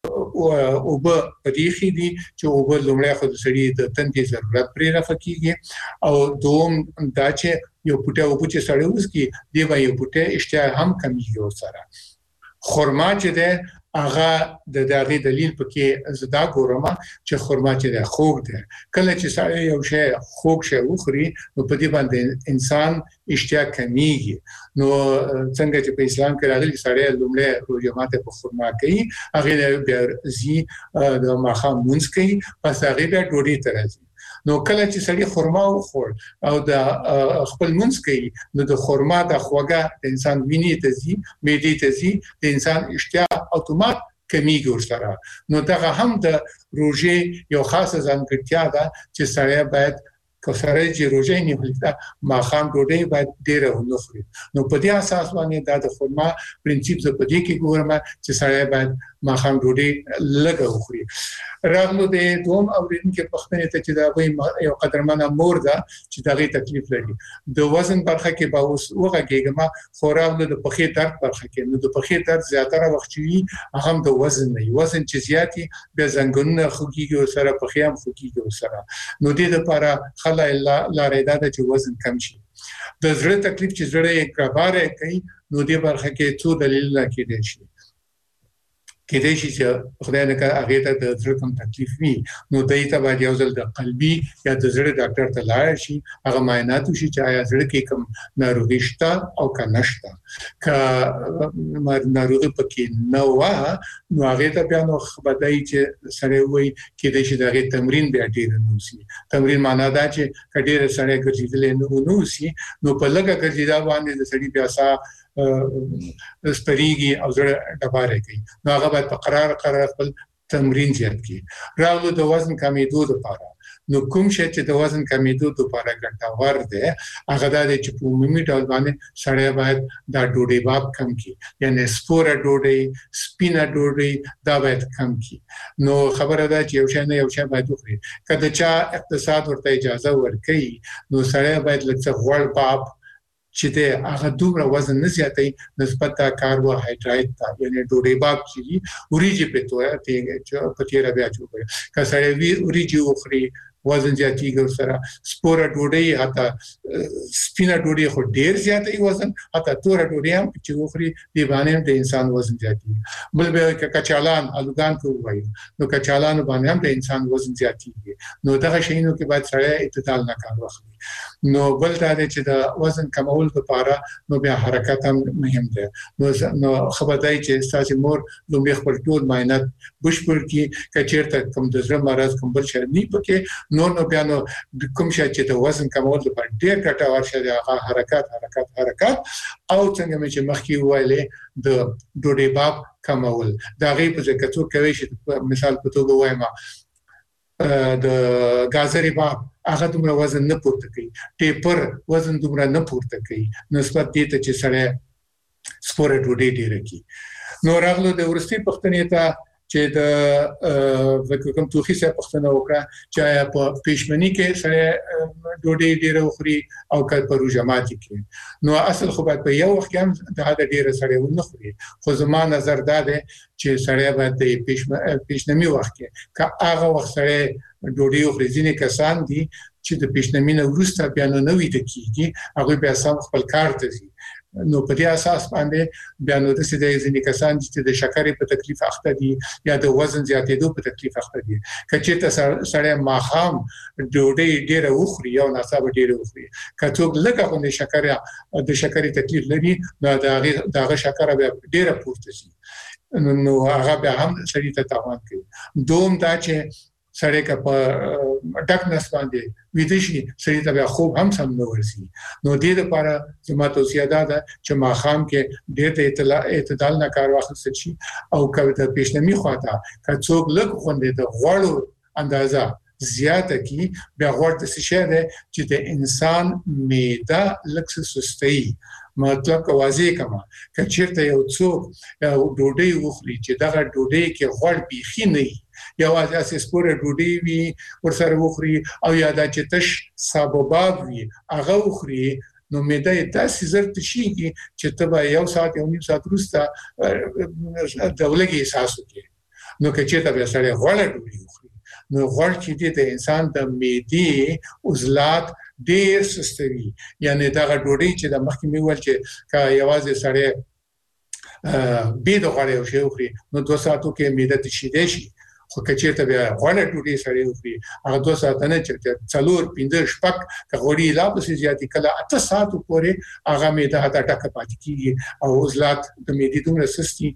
اوبه په دې ښې دي چې اوبه لومړی خو د سړي د تندې ضرورت پرې رفع کېږي، او دوم دا چې یو پوټی اوبه چې سړی وڅښي دې به یو پوټی اشتها هم کمیږي ورسره. خرما چې دی هغه د هغې دلیل پکې زه دا ګورم چې خرما چې دی خوږ دی. کله چې سړی یو شی خوږ شی وخوري نو په دې باندې انسان اشتها کمیږي. نو څنګه چې په اسلام کې راغلي سړی لومړی روژه ماتی په خرما کوي، هغې بیا ځي د ماښام لمونځ کوي، پس هغې بیا ډوډۍ ته راځي. نو کله چې سړی خرما وخور او د خپل لمونځ کوي نو د خرما د خوږه د انسان وینې ته ځي، معدې ته ځي، د انسان اشتها اتومات کمیږي ورسره. نو دغه هم د روژې یو خاصه ځانګړتیا ده چې سړی باید که سړی چې روژه نیولې ده ماښام ډوډۍ باید ډېره ونه خوري. نو په دې اساس باندې دا د خرما پرنسیپ زه په دې کې ګورم چې سړی باید ماښام ډوډۍ لږه وخوري. راغلو د دوم اورېدونکي پوښتنې ته چې د هغوی یو قدرمنه مور ده چې د هغې تکلیف لري. د وزن برخه کې به اوس وغږېږم، خو راغلو د پښې درد برخه کې. نو د پښې درد زیاتره وخت چې وي هغه هم د وزن نه وي. وزن چې زیات وي بیا زنګونونه خوږېږي ورسره، پښې هم خوږېږي ورسره. نو دې دپاره ښه لاره دا ده چې وزن کم شي. د زړه تکلیف چې زړه یې ګرباره کوي نو دې برخه کې څو دلیلونه کېدای شي. کېدای شي چې خدای نه کړه هغې ته د زړه کوم تکلیف وي نو دی ته باید یو ځل د قلبي یا د زړه ډاکټر ته لاړ شي، هغه معاینات وشي چې آیا زړه کې کوم ناروغي شته او که نشته. که ناروغي پکې نه وه نو هغې ته بیا نو به دی چې سړی ووایي کېدای شي د هغې تمرین بیا ډېره نه وسي. تمرین معنا دا چې که ډېره سړی ګرځېدلی نه وسي نو په لږه ګرځېدا باندې د سړي بیا ساه سپریږي او زړه ډباره کوي. نو هغه باید په قرار قرار خپل تمرین زیات کړي. راغلو د وزن کمیدو دپاره. نو کوم شی چې د وزن کمیدو دپاره ګټور دی هغه دا دی چې په عمومي ډول باندې سړی باید دا ډوډۍ باب کم کړي، یعنې سپوره ډوډۍ، سپینه ډوډۍ دا باید کم کړي. نو خبره ده چې یو شی نه یو شی باید وخوري. که د چا اقتصاد ورته اجازه ورکوي نو سړی باید لږ څه غوړ باب چې دی هغه دومره وزن نه زیاتوي نسبت د کاربوهایډریټ ته، یعنې ډوډۍ باب چې وي وریجې پرې په تېره بیا جوړ کړي. که سړی وریجې وخوري وزن زیاتیږي او سره سپوره ډوډۍ حتی سپینه ډوډۍ خو ډیر زیاتې وزن حتی تور ډوډۍ هم چې وخوري دی باندې د انسان وزن زیاتیږي بل به کچالان الوګان کو وایي نو کچالان باندې هم د انسان وزن زیاتیږي نو دغه شینو کې باید سره اعتدال نه کار واخلي نو بل دا چې د وزن کمول لپاره نو بیا حرکت هم مهم دی نو نو خبردای چې تاسو مور لومړی خپل ټول معاینات بشپړ کړئ کچېرته کوم د زړه مرز کوم بل شي نه پکې نو نو بیا نو کوم شي چې د وزن کمول لپاره ډېر ګټور شي هغه حرکت حرکت حرکت او څنګه چې مخکې وایلې د ډوډۍ باب کمول دا غي په ځکه څو کوي چې مثال په توګه وایم د غازری باب هغه دومره وزن نه پورته کوي ټیپر وزن دومره نه پورته کوي نسبت دې ته چې سره سپوره ډوډۍ ډیره کی نو راغلو د ورستي پښتنې ته چې د کوم توخي څخه پښتنه وکړه چې په پېشمنی کې سره ډوډۍ ډیره وخوري او کله په روزماتي کې نو اصل خو باید په یو وخت کې د هغه ډیره سره ونه خوري خو زما نظر دا دی چې سره باید د پېشنمی وخت کې که هغه وخت سره ډوډۍ وخوري ځینې کسان دي چې د پېشنمی نه وروسته بیا نو نوې د کیږي هغه بیا سم خپل کار ته ځي نو په دې اساس باندې بیا نو د سې ځینې کسان چې د شکرې په تکلیف اخته دي یا د وزن زیاتېدو په تکلیف اخته دي کچې ته سره ماخام ډوډۍ ډیره وخوري او ناڅاپه ډیره وخوري کڅوګ لکه په شکرې د شکرې تکلیف لري نو دا دغه شکر بیا ډیره پورته شي نو هغه بیا هم سړی ته تاوان کوي دوم دا چې سړی کا په ډک نس باندې ویدشي سړی ته بیا خوب هم سم نه ورسي نو دې لپاره زما توصیه ده چې ماخام کې ډېر اعتدال نه کار واخیستل شي او کله د پېشنمی خواته کڅوګ لږ خوندې د غوړو اندازه زیاته کی بیا غوړ د څه شي ده چې د انسان معده لږ سستي مطلب واضح کما کچیرته یو څوک ډوډۍ وخوري چې دغه ډوډۍ کې غوړ بيخي نه یا واسه سپوره ډوډۍ وي ورسره وخوري او یا دا چې تش سابوباب وي هغه وخوري نو معده تاسو زرت شي چې تبا یو ساعت یو نیم ساعت وروسته د ولګي احساس وکړي نو کچیرته به سره غوړ ډوډۍ وخوري نو غوړ چې د انسان د معدې عضلات ډېر سستوي یعنی دا ډوډۍ چې د مخکې میول چې کا یوازې سره بيد غوړې او شی وخوري نو دوه ساعتو کې معده تشیدې شي خو کچېرته بیا غوړه ډوډۍ سره وخوري هغه دوه ساعته نه چې څلور پنځه شپږ غوړي لا پسې زیاتې کله اته ساعتو پورې هغه معده هدا ټکه پاتې کیږي او عضلات د معدې دومره سستي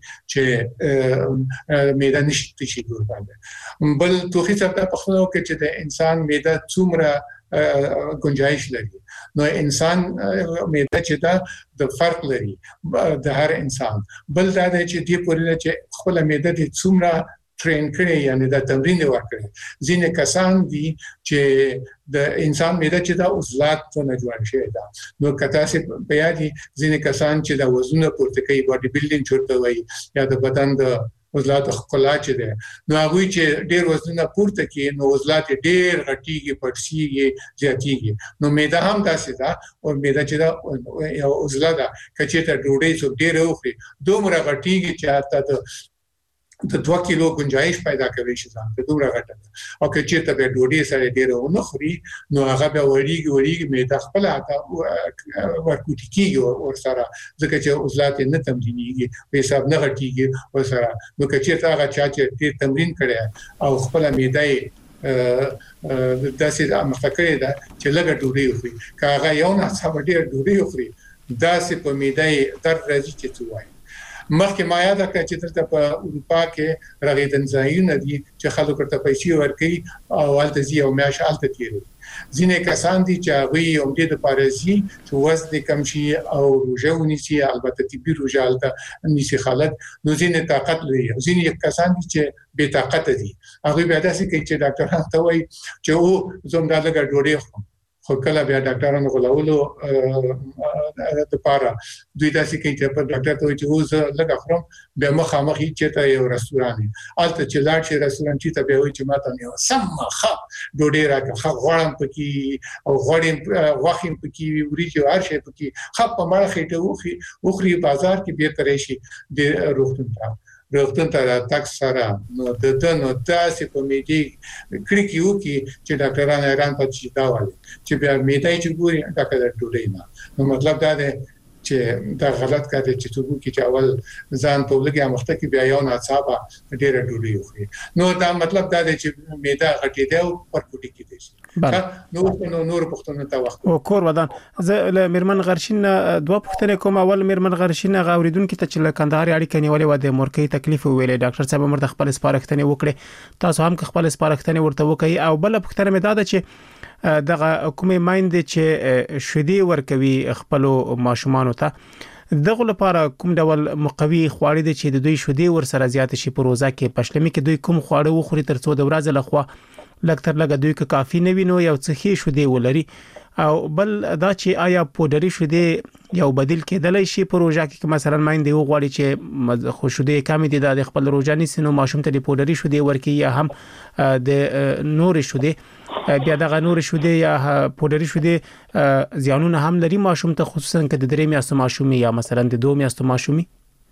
چې معده نشي شي ګور باندې بل توخي څه په خلکو کې چې د انسان معده څومره گنجائش لري نو انسان معده چې دا د فرق لري د هر انسان بل دا چې دی پورې چې خپل معده د څومره ټرین کړي یعنی دا تمرین ورکړي ځینې کسان دي چې د انسان معده چې دا عضلات څخه جوړ شوی دا نو کته سي په یادي ځینې کسان چې دا وزن پورته کوي باډي بلډینګ چورته وایي یا د بدن د عضلات خلا چې ده نو هغه چې ډېر وزن پورته کوي نو عضلات ډېر غټيږي پړسيږي زیاتيږي نو معده هم داسې ده او معده چې دا یو عضله ده کچې ته ډوډۍ څو ډېر وخوري دومره غټيږي چې حتی د دوه کیلو گنجائش پیدا کوي چې ځان ته دومره غټه او که چیرته به ډوډۍ سره ډیره ونه خوري نو هغه به وړيږي وړيږي معده خپل اته ورکوټی کیږي او سره ځکه چې عضلات نه تمرینيږي په حساب نه غټيږي او سره نو که چیرته هغه چا چې ډیر تمرین کړي او خپل معده داسې مخکړه ده چې لږه ډوډۍ وخوري که هغه یو نه څه ډیر ډوډۍ وخوري داسې په معده در راځي چې څه مخکې ما یاد کړ چې ترته په اروپا کې رغیدن ځایونه دي چې خلکو ته پیسې ورکړي او الته زی او میاش الته تیری ځینې کسان دي چې هغه هم د پاريزي چې وزن کم شي او روزه ونیسي البته طبي روزه الته نيسي خلک نو ځینې طاقت لري ځینې کسان دي چې بے طاقت دي هغه بیا داسې کوي چې ډاکټر ته وایي چې او زوم دا لګا ډوډۍ خورم خو کله بیا ډاکټرانو غولولو د پاره دوی داسې کوي چې په ډاکټر ته وایي چې اوس لګا خورم بیا مخامخ چې ته یو رستوران الته چې لاړ شي رستوران چې ته بیا وایي چې ماته یو سمخه ډوډۍ راکړه غوړم پکې او غوړم واخیم پکې وريجو هر شي پکې خپ په مړه خېټه وخي وخري بازار کې به ترې شي د روغتون ته روغتون ته راتګ سره نو د دنو تاسې په میډي کړي کیو کی چې ډاکټران ایران په چې دا وایي چې بیا میډای چې ګوري ډاکټر ټولې نه نو مطلب دا دی چې دا غلط کار دی چې څوک چې اول ځان په لګي مخته کې بیا یو ناڅاپه ډېر ډوډۍ وخوري نو دا مطلب دا دی چې میدا غټې دی او پر کوټي کې دی نو نو نور پښتون ته وخت او کور ودان زه مرمن غرشین دوه پښتنه کوم اول مرمن غرشین غوریدونکو ته چې کندهار اړیکې نیولې و د مورکې تکلیف ویلې ډاکټر صاحب مرته خپل سپارښتنه وکړي تاسو هم خپل سپارښتنه ورته وکړي او بل پښتنه مې دا ده چې دغه کومې مایند چې شودي ورکوي خپل ماشومان ته دغه لپاره کوم ډول مقوي خواړه دي چې د دوی شودي ور سره زیات شي په روزه کې پښلمي کې دوی کوم خواړه وخوري ترڅو د ورځې لخوا لکتر لګ دوی کې کافي نه وینو یو څه خې شودي ولري او بل دا چې آیا پودري شودي یو بدیل کېدلای شي په روزه کې مثلا مایند دی غواړي چې خو شودي کم دي د خپل روزه نسینو ماشوم ته د پودري شودي ورکي یا هم د نور شودي بیا دغه نور شودي یا پودري شودي زیانونه هم لري ماشوم ته خصوصا کې د درې میاشتو ماشومي یا مثلا د دوه میاشتو ماشومي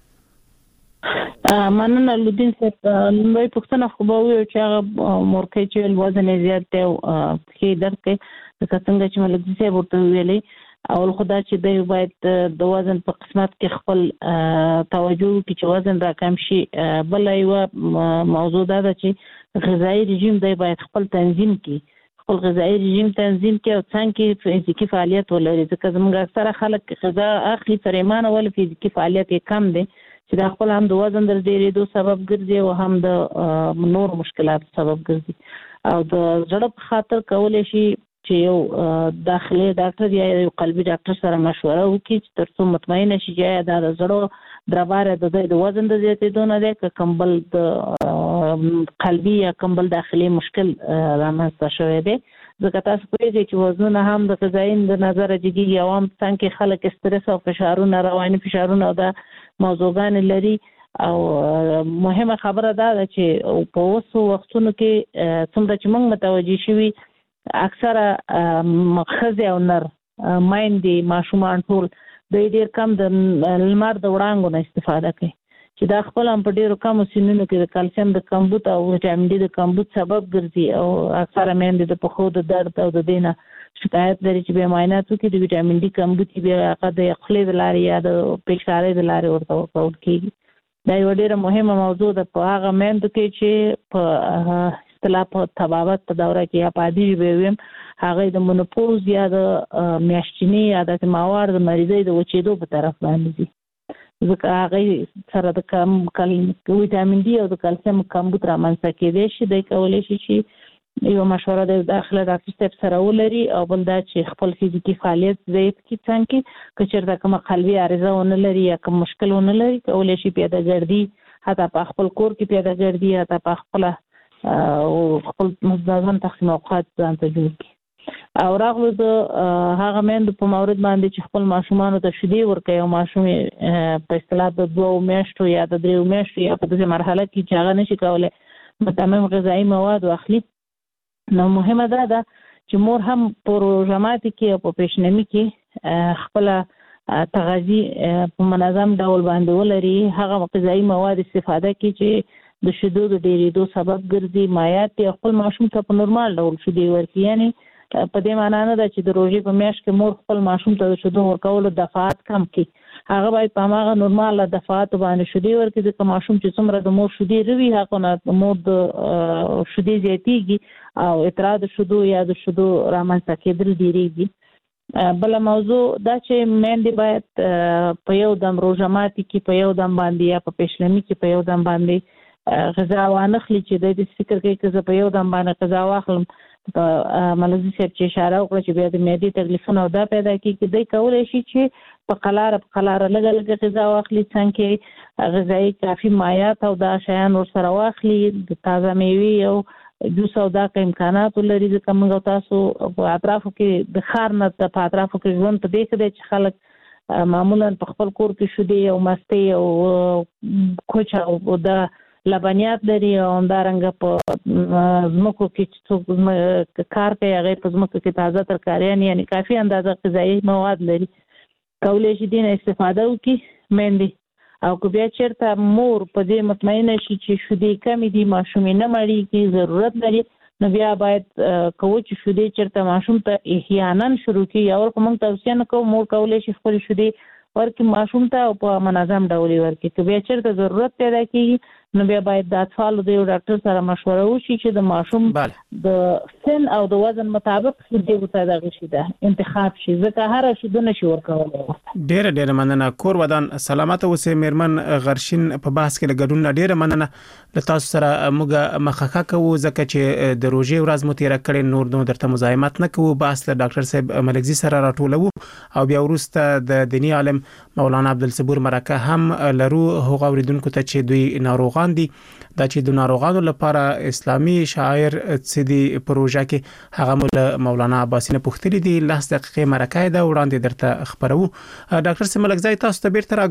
مننه لودین صاحب لومړی پوښتنه خو به وي چې هغه مورکې چې وزن یې زیات دی او کې درد کوي لکه څنګه چې ملک صاحب ورته ویلي اول خدا چې دی باید د وزن په قسمت کې خپل توجه وکړي چې وزن راکم شي بل یو موضوع دا ده چې غذایی رژیم دی باید خپل تنظیم کړي خپل غذایی رژیم تنظیم کړي او څنګه فزیکی فعالیت ولري ځکه زموږ اکثره خلک غذا اخلي پرېمانه ول فزیکی فعالیت یې کم دی چې دا خپل هم د وزن در ډېرېدو سبب ګرځي او هم د نور مشکلات سبب ګرځي او د زړه په خاطر کولای شي چې یو داخلي ډاکټر یا یو قلبي ډاکټر سره مشوره وکړي چې ترڅو مطمئن شي چې دا د زړه درباره د وزن د زیاتېدو نه دی که کوم بل د قلبي یا کوم بل داخلي مشکل رامنځته شوی دی ځکه تاسو پوهیږئ چې وزنونه هم د غذایي د نظره جدي او هم څنګه خلک استرس او فشارونه رواني فشارونه او د موضوعګان لري او مهمه خبره دا ده چې په اوسو وختونو کې څومره چې موږ متوجي شوي اکثره مخزه او نر مایندې ماشومان ټول د ډېر کم د لمر د وړانګو نه استفاده کوي چې دا خپل هم په ډېرو کمو سنونو کې د کلسیم د کمبود او وټامین ډي د کمبود سبب ګرځي او اکثره میندې د پښو د درد او د دینه شکایت لري چې به معاینات وکړي د وټامین ډي کمبود بیا هغه د خولې د لارې یا د پیشکارۍ د لارې ورته ورکول کېږي دا یو ډېره مهمه موضوع ده په هغه میندو کې چې په اصطلاح په طبابت په دوره کې یا په عادي ژبه ویم هغه د منوپوز یا د میاشتني یا د ماوار د مریضۍ د وچېدو په طرف باندې دي ځکه هغه سره د کم وټامین ډي او د کلسیم کمبود رامنځته کېدای شي دی کولی شي چې یو مشوره د داخله ډاکټر صاحب سره ولري او بل دا چې خپل فزیکی فعالیت ضعیف کړي څنګه که چېرته کومه قلبي عارضه ونه لري یا کوم مشکل ونه لري کولی شي پیاده ګرځي حتی په خپل کور کې پیاده ګرځي حتی په خپله او خپل منظم تقسیم اوقات ځان ته جوړ کړي او راغلو د هغه میندو په مورد باندې چې خپل ماشومانو ته شیدې ورکوي او ماشوم په اصطلاح د دوو میاشتو یا د دریو میاشتو یا په داسې مرحله کې چې هغه نشي کولی متمم غذایي مواد واخلي نو مهمه دا ده چې مور هم په روژه ماتي کې او په پیشنمي کې خپله تغذي په منظم ډول باندې ولري هغه غذایي مواد استفاده کړي چې د شیدو د ډېرېدو سبب ګرځي مایعات یې خپل ماشوم ته په نورمال ډول شیدې ورکړي یعنې په دې معنا نه ده چې د روژې په میاشت کې مور خپل ماشوم ته د شیدو ورکولو دفعات کم کړي هغه باید په هماغه نورماله دفعاتو باندې شیدې ورکړي ځکه ماشوم چې څومره د مور شیدې روي هغه نه د مور د شیدې زیاتېږي او اطراء د شیدو یا د شیدو رامنځته کېدل ډېرېږي بله موضوع دا چې میندې باید په یو دم روژه ماتي کې په یو دم باندې یا په پیشلمي کې په یو دم باندې غذا وانخلي چې دی د فکر کوي که زه په یو دم باندې غذا واخلم ملازم صاحب چې اشاره وکړه چې بیا د معدې تکلیفونه او دا پیدا کېږي دی کولی شي چې په قلاره په قلاره لږه لږه غذا واخلي څنګه غذایي کافي مایعات او دا شیان ورسره واخلي د تازه میوې او جوس او دا که امکانات ولري ځکه موږ او تاسو په اطرافو کې د ښار نه په اطرافو کې ژوند په دې ښه دی چې خلک معمولا په خپل کور کې شیدې او مستې او کوچ او دا لبنیات لري او همدارنګه په ځمکو کې چې څوک کار کوي هغې په ځمکو کې تازه ترکاریان یعنې کافي اندازه غذایي مواد لري کولی شي دې نه استفاده وکړي میندې او که بیا چیرته مور په دې مطمئنه شي چې شیدې کمې دي ماشوم نه مړیږي ضرورت لري نو بیا باید کوو چې شیدې چیرته ماشوم ته احیانا شروع کړي یا ورته موږ توصیه نه کوو مور کولی شي خپل شیدې ورکړي ماشوم ته او په منظم ډول یې ورکړي که بیا چیرته ضرورت پیدا کېږي نو بیا باید د اطفالو د یو ډاکټر سره مشوره وشي چې د ماشوم د سن او د وزن مطابق شیدې ورته دغه شي ده انتخاب شي ځکه هره شیدې نه شي ورکولی ډېره ډېره مننه کور ودان سلامته اوسې میرمن غرشین په بحث کې له ګډون نه ډېره مننه له تاسو سره موږ مخکې کوو ځکه چې د روژې ورځ مو تېره کړې نور نو درته مزاحمت نه کوو بحث له ډاکټر صاحب ملکزي سره راټولوو او بیا وروسته د دیني عالم مولانا عبدالصبور مرکه هم لرو هغه اوریدونکو ته چې دوی ناروغ دي دا چې د ناروغانو لپاره اسلامي شاعر سدي پروژه کې هغه مولانا عباسی نه پوښتنه دي لس دقیقې مرکه ده وړاندې درته خبرو ډاکټر سملکزای تاسو ته بیرته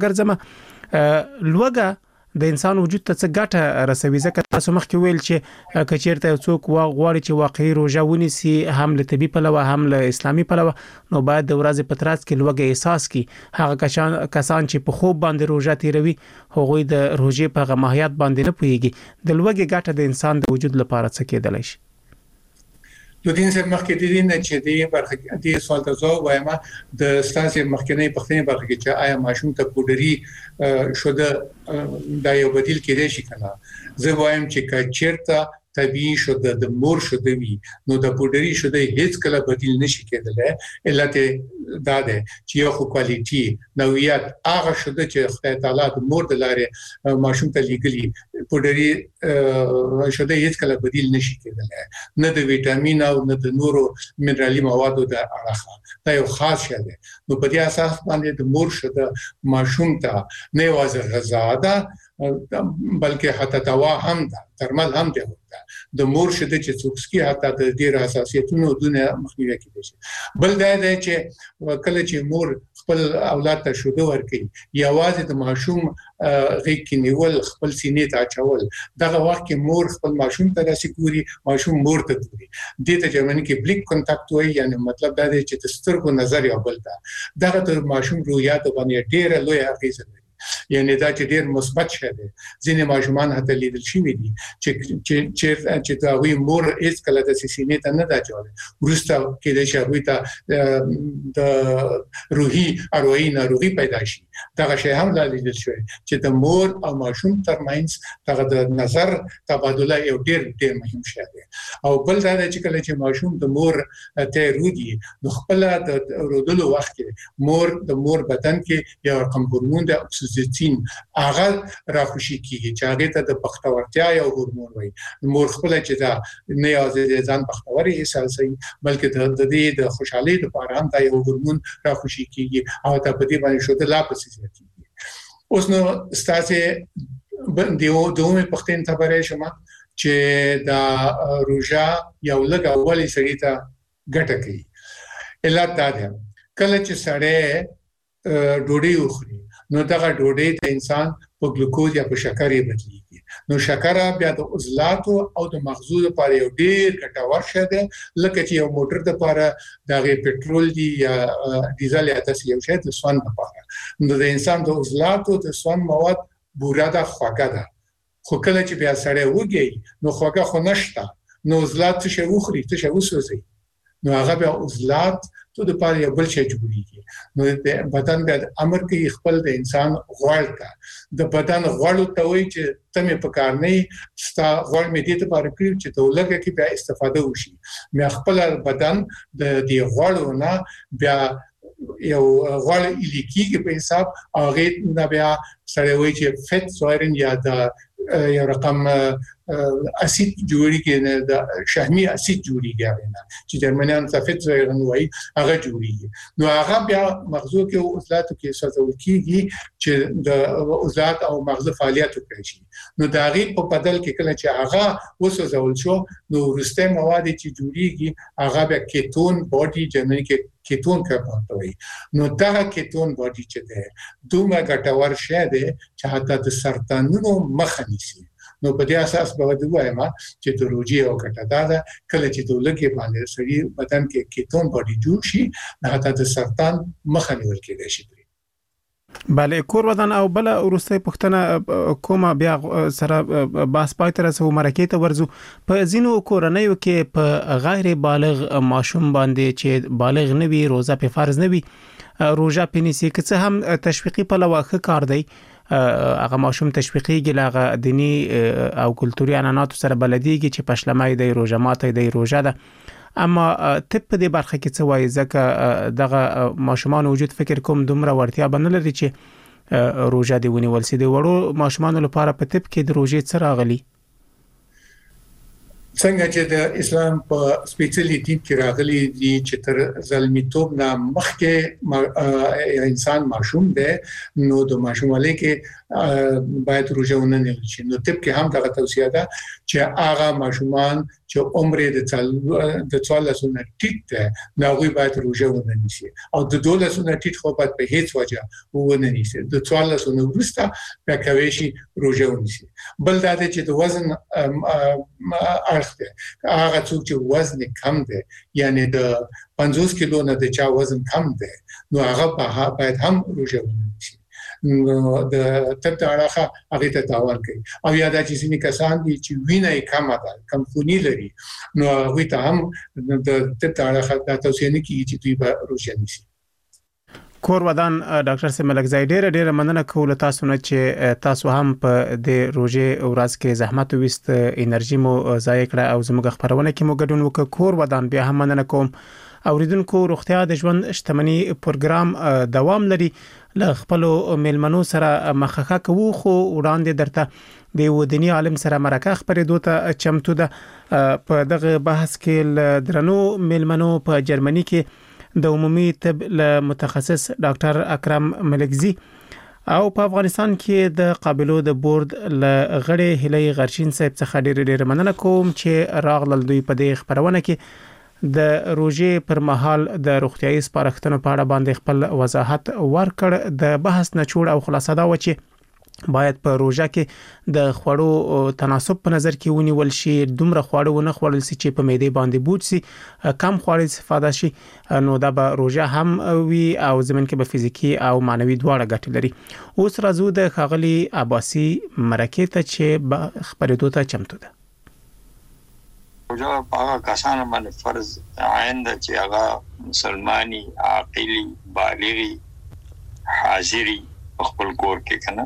راګرځم لوګه د انسان وجود ته څه ګټه رسوي ځکه تاسو مخکې ویل چې کچیرته څوک غواړي چې واقعي روژه ونیسي هم له طبي پلوه هم له اسلامي پلوه نو باید د ورځې په ترڅ کې لوګه احساس کی هغه کسان کسان چې په خوب باندې روژه تیروي هغوی د روژې په ماهیت باندې نه پوهیږي د لوګه ګټه د انسان د وجود لپاره څه کېدلی شي دو دین سره مخکې دي نه چې دې برخه دې سوال ته ځواب وایم د ستاسو مخکنی پښتنې برخه کې چې آیا ماشوم ته پودري شوده دا یو بدیل کېدای شي کنه زه وایم چې کچیرته طبيعي شوده د مور شوده وي نو د پودري شوده هیڅ کله بدیل نشي کېدلی الا ته دا ده چې یو خو کوالټي نوعیت هغه شوده چې خدای تعالی د مور د لارې ماشوم ته لګلي پودري شوده هیڅ کله بدیل نشي کېدلی نه د ویټامین او نه د نورو منرالي موادو د اړخه دا یو خاص شی ده نو په دې اساس باندې د مور شوده ماشوم ته نه یوازې غذا ده بلکې حتی دوا هم ده درمل هم ده د مور شوده چې څوکسکی حتی د ډیر حساسیتونو دونه مخنیوي کوي بل دا ده چې کله چې مور خپل اولاد ته شوده ورکړي یوازې د ماشوم غیږ کې نیول خپل سینې ته اچول دغه وخت کې مور خپل ماشوم ته راسي ګوري ماشوم مور ته ګوري د ته جرمني کې بلیک کنټاکټ وایي یعنی مطلب دا دی چې د سترګو نظر یو بل ته دغه د ماشوم روحیات باندې ډیر لوی اغیزه لري یعنی دا چې ډیر مثبت شی دی ځینې ماشومان هته لیدل شوی دي چې چې چې دا وی مور هیڅ کله د سینې ته نه دا جوړه ورسته کې د شوی ته د روحي اروي ناروغي پیدا شي دا شی هم لیدل شوی چې د مور او ماشوم ترمنځ دغه د نظر تبادله یو ډیر ډیر مهم شی دی او بل دا چې کله چې ماشوم د مور ته رودي نو خپل د رودلو وخت کې مور د مور بدن کې یو رقم هورمون د اکسیټوسین هغه راخوشي کیږي چې هغه ته د بختورتیا یو هورمون وایي مور خپل چې دا نه یوازې ځان بختوري احساسوي بلکې د دې د خوشحالي لپاره هم دا یو هورمون راخوشي کیږي او ته په دې باندې شو د لا پسې کیږي اوس نو ستاسو دیو دومره پختین خبره شمه چې دا روژه یو لږ اولی سړی ته ګټه کوي علت دا ده کله چې سړی ډوډۍ وخوري نو دا ډوډۍ د انسان په ګلوکوز یا په شکر یې بدلیږي نو شکر بیا د عضلاتو او د مغزو لپاره یو ډیر ګټور شی دی لکه چې یو موټر لپاره د پټرول دی یا ډیزل یا تاسو یو شی د سون لپاره نو د انسان د عضلاتو د سون مواد بوره ده خوږه ده خو کله چې بیا سړی وږي نو خوږه خو نشته نو عضلات څه شی وخوري څه شی وسوځي نو هغه بیا عضلات ته د پاره یو بل شی جوړیږي نو د بدن بیا امر کوي خپل د انسان غوړ ته د بدن غوړ ته وایي چې تمه په کار نه ستا غوړ مې دې ته پاره کړی چې ته لږه کې بیا استفاده وشي مې خپل بدن د دې غوړ نه بیا یو غوړ الیکيږي په حساب هغه نه بیا سره وایي چې فیت سویرن یا د یو رقم اسید جوړیږي نه د شحمي اسید جوړیږي نه چې جرمنیان ته فیت سویرن وایي هغه جوړیږي نو هغه بیا مغزو کې او عضلاتو کې ساتل کیږي چې د عضلات او مغز فعالیت وکړي نو دا غي په بدل کې کله چې هغه وسوځول شو نو ورسته مواد چې جوړیږي هغه بیا کیتون باډي جنري کې کیتون کاربوهایډریټ وي نو دا کیتون باډي چې ده دومره ګټور شی دی چې حتی د سرطانونو مخه نیسي نو په دې اساس به د وایم چې د روجي او ګټه ده کله چې د لګي باندې سړي بدن کې کیتون باډي جوړ شي حتی د سرطان مخه نیول کېږي شي بله کور ودان او بل ورسته پښتنه کومه بیا سره باس پاتره سو مرکې ته ورزو په زینو کورنیو کې په غیر بالغ ماشوم باندې چې بالغ نه وي روزه په فرض نه وي روزه پنيسي که څه هم تشویقي په لواخه کار دی هغه ماشوم تشویقي ګلاغه دینی او کلتوري عنعنات سره بلديږي چې پښلمای دی روزه ماته دی روزه ده اما تپ دې برخه کې څه وایي ځکه دغه ماشومان وجود فکر کوم دومره ورتیا بنلري چې روزه دی ونیول سي د وړو ماشومان لپاره په تپ کې د روزې څه راغلي څنګه چې د اسلام په سپیشلی دین کې راغلي دي چې تر ظلمیتوب نه مخکې انسان معصوم دی نو د معصومالي کې باید روزه ونه شي نو تپ کې هم دغه توصیه ده چې هغه معصومان چې عمر د څل د څوارلسونه ټیټ ده نو غوي باید روزه ونه نیسي او د دولسونه ټیټ خو باید په هیڅ وجه ونه نیسي د څوارلسونه ورسته په کوي شي روزه ونیسي بل دا چې د وزن اړخ هغه څوک چې وزن کم دی یعنی د پنځوس کیلو نه د چا وزن کم دی نو هغه باید هم روزه ونیسي نو د تبت علاقه هغه ته تاوان کوي او یا د چې سینې کسان دي چې وینه یې کم ده کم خونی لري نو هغه ته هم د تبت علاقه د توصیه نه کیږي چې دوی به روزه نیسي کور ودان ډاکټر سیملک زای ډېر ډېر مننه کوم تاسو نه چې تاسو هم په د روزه ورځ کې زحمت وست انرژي مو ضایع کړه او زموږ خبرونه کې مو ګډون وکړ کور ودان بیا هم مننه کوم اوریدونکو روغتیا د ژوند شتمنۍ پروګرام دوام لري ل خپل ملمنو سره مخخه کوو خو وړاندې درته د ودني عالم سره مرکه خبرې دوته چمتو ده په دغه بحث کې درنو ملمنو په جرمني کې د عمومي طب له متخصص ډاکټر اکرم ملکزي او په افغانستان کې د قابلو د بورډ ل غړي هلي غرشین صاحب څخه ډېر ډېر مننه کوم چې راغلل دوی په دې خبرونه کې د روزې پر مهال د روغتيایي سپارښتنو په اړه باندې خپل وضاحت ورکړ د بحث نه چوړ او خلاصه دا و چې باید په روزه کې د خوړو تناسب په نظر کې ونیول شي دومره خواړه ونه خوړل شي چې په معده باندې بوج شي کم خواړه استفاده شي نو دا به روزه هم وي او زمين کې به فزیکی او مانوي دواړه ګټه لري اوس راځو د خاغلی عباسي مرکه ته چې خبرې دوته چمتو ده روزه هغه کسان باندې فرض عین ده چې هغه مسلمانی عاقلی بالغی حاضری خپل کور کې کنه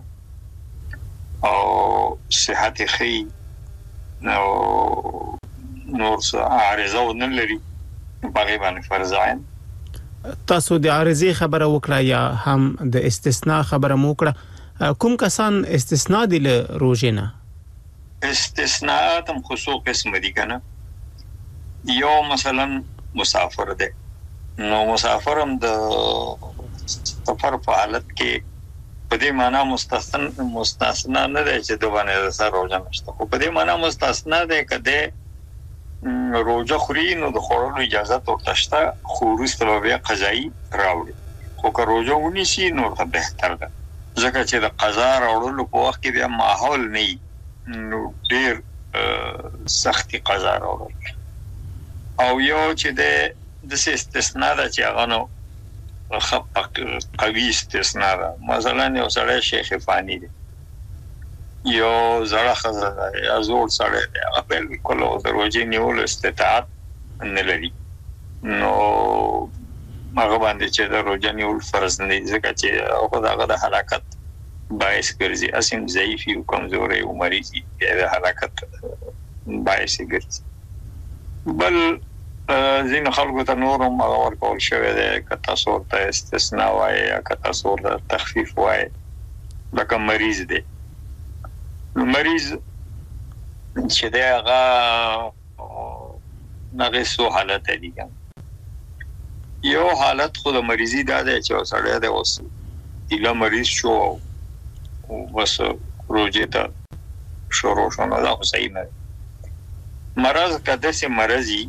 او صحت خي نو نور څه عارضه نه لري باغی باندې فرض عین تاسو د عارضی خبره وکړه یا هم د استثناء خبره مو وکړه کوم کسان استثناء دي له روزه نه استثناءات هم خصوص قسم دي کنه یو مثلا مسافر دی نو مسافر هم د سفر په حالت کې په دې معنا مستثنا مستثنا نه دی چې د باندې سره روزه نشته خو په دې معنا مستثنا دی کده روزه خوري نو د خورلو اجازه ورته شته خو وروسته بیا قضایي راوړي خو که روزه ونیسي نو بهتر ده ځکه چې د قضا راوړلو په وخت کې بیا ماحول نه نو ډېر سختي قضا راوړل او یو چې د د استثناء ده چې هغه نو خپ قوي استثناء ده مثلا یو سړی شیخ فانی دی یو زړه خزه یا زور سړی دی هغه بالکل د روزې نیول استطاعت نه لري نو هغه باندې چې د روزې نیول فرض نه دي ځکه چې هغه دغه د حرکت باعث ګرځي اسیم ضعیف او کمزوري او مریض دی د حرکت باعث ګرځي بل زین خلکو ته نورم هغه ورکول شوی دی که تاسو ته استثناء وایي یا که تاسو ته تخفیف وایي لکه مریض دی مریض چې دی هغه هغې څو حالت دي یو حالت خو د مریضي دا دی چې سړی دی اوس ایله مریض شو او بس روزې ته شروع شو نو دا خو صحیح نه مرض که داسې مرضي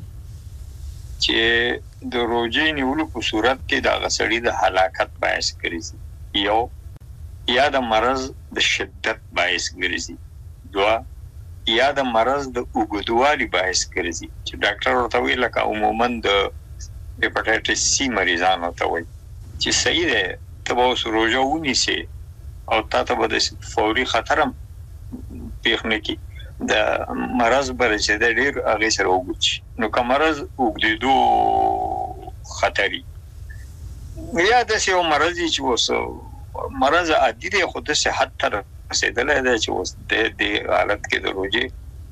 چې د روزې نیولو په صورت کې د غسړي د هلاکت باعث ګرځي یو یا د مرض د شدت باعث ګرځي دوا یا د مرض د اوږدوالي باعث ګرځي چې ډاکټر ورته ویل لکه عموما د هپاتایټس سی مریضانو ته وایي چې صحیح دی ته اوس روزه ونیسي او تاسو به د فوري خطرم پیښنه کی د مرز بر چې د ډیر هغه سره وګوري نو کوم مرز وګړو خطري یا د سیو مرز چې وسو مرز عادي دی خو د صحت تر رسیدلای دی چې وس د دې حالت کې د روزي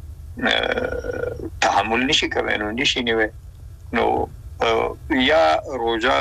تحمل نشي کوي نو نشي نیوي نو یا روزه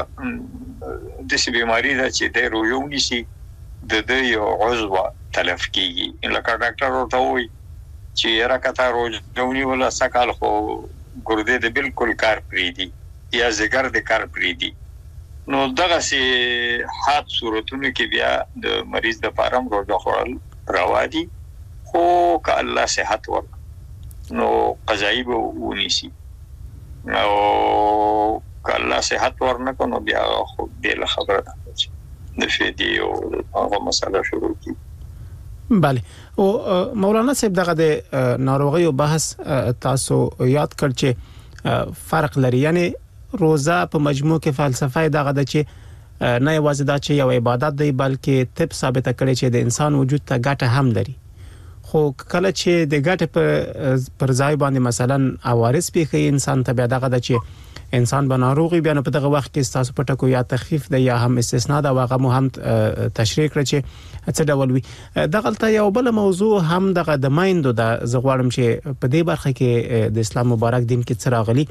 د سی بیماری دا چې د روزو نشي د دې یو عضو تلف کیږي لکه ډاکټر ورته وایي چې راکته روزونی ولا سکال خو ګردې د بالکل کار پریدي یا زګر د کار پریدي نو دغه سي حاد صورتونو کې بیا د مریض د فارم روزه خورل روا دي خو که الله صحت ورک نو قضایي به ونیسي او که الله صحت ورنکو نو بیا خو بل خبره ده د فدی او هغه مسله شروع کی. بله او مولانا صاحب دغه د ناروغي او بحث تاسو یاد کړ چې فرق لري یعنی روزه په مجموع کې فلسفه دغه د چې نه یوازې دا چې یو عبادت دی بلکې طب ثابت کړي چې د انسان وجود ته ګټه هم لري خو کله چې د ګټه پر پر ځای باندې مثلا عوارض پیخي انسان ته بیا دغه د چې انسان بناروغي بیا په دغه وخت کې تاسو په ټکو یا تخفیف دی یا هم استثناء دا واغه مو هم تشریح کړ چې څه ډول وي دغه ته یو بل موضوع هم دغه د مایندو د زغوړم چې په دې برخه کې د اسلام مبارک دین کې څه راغلي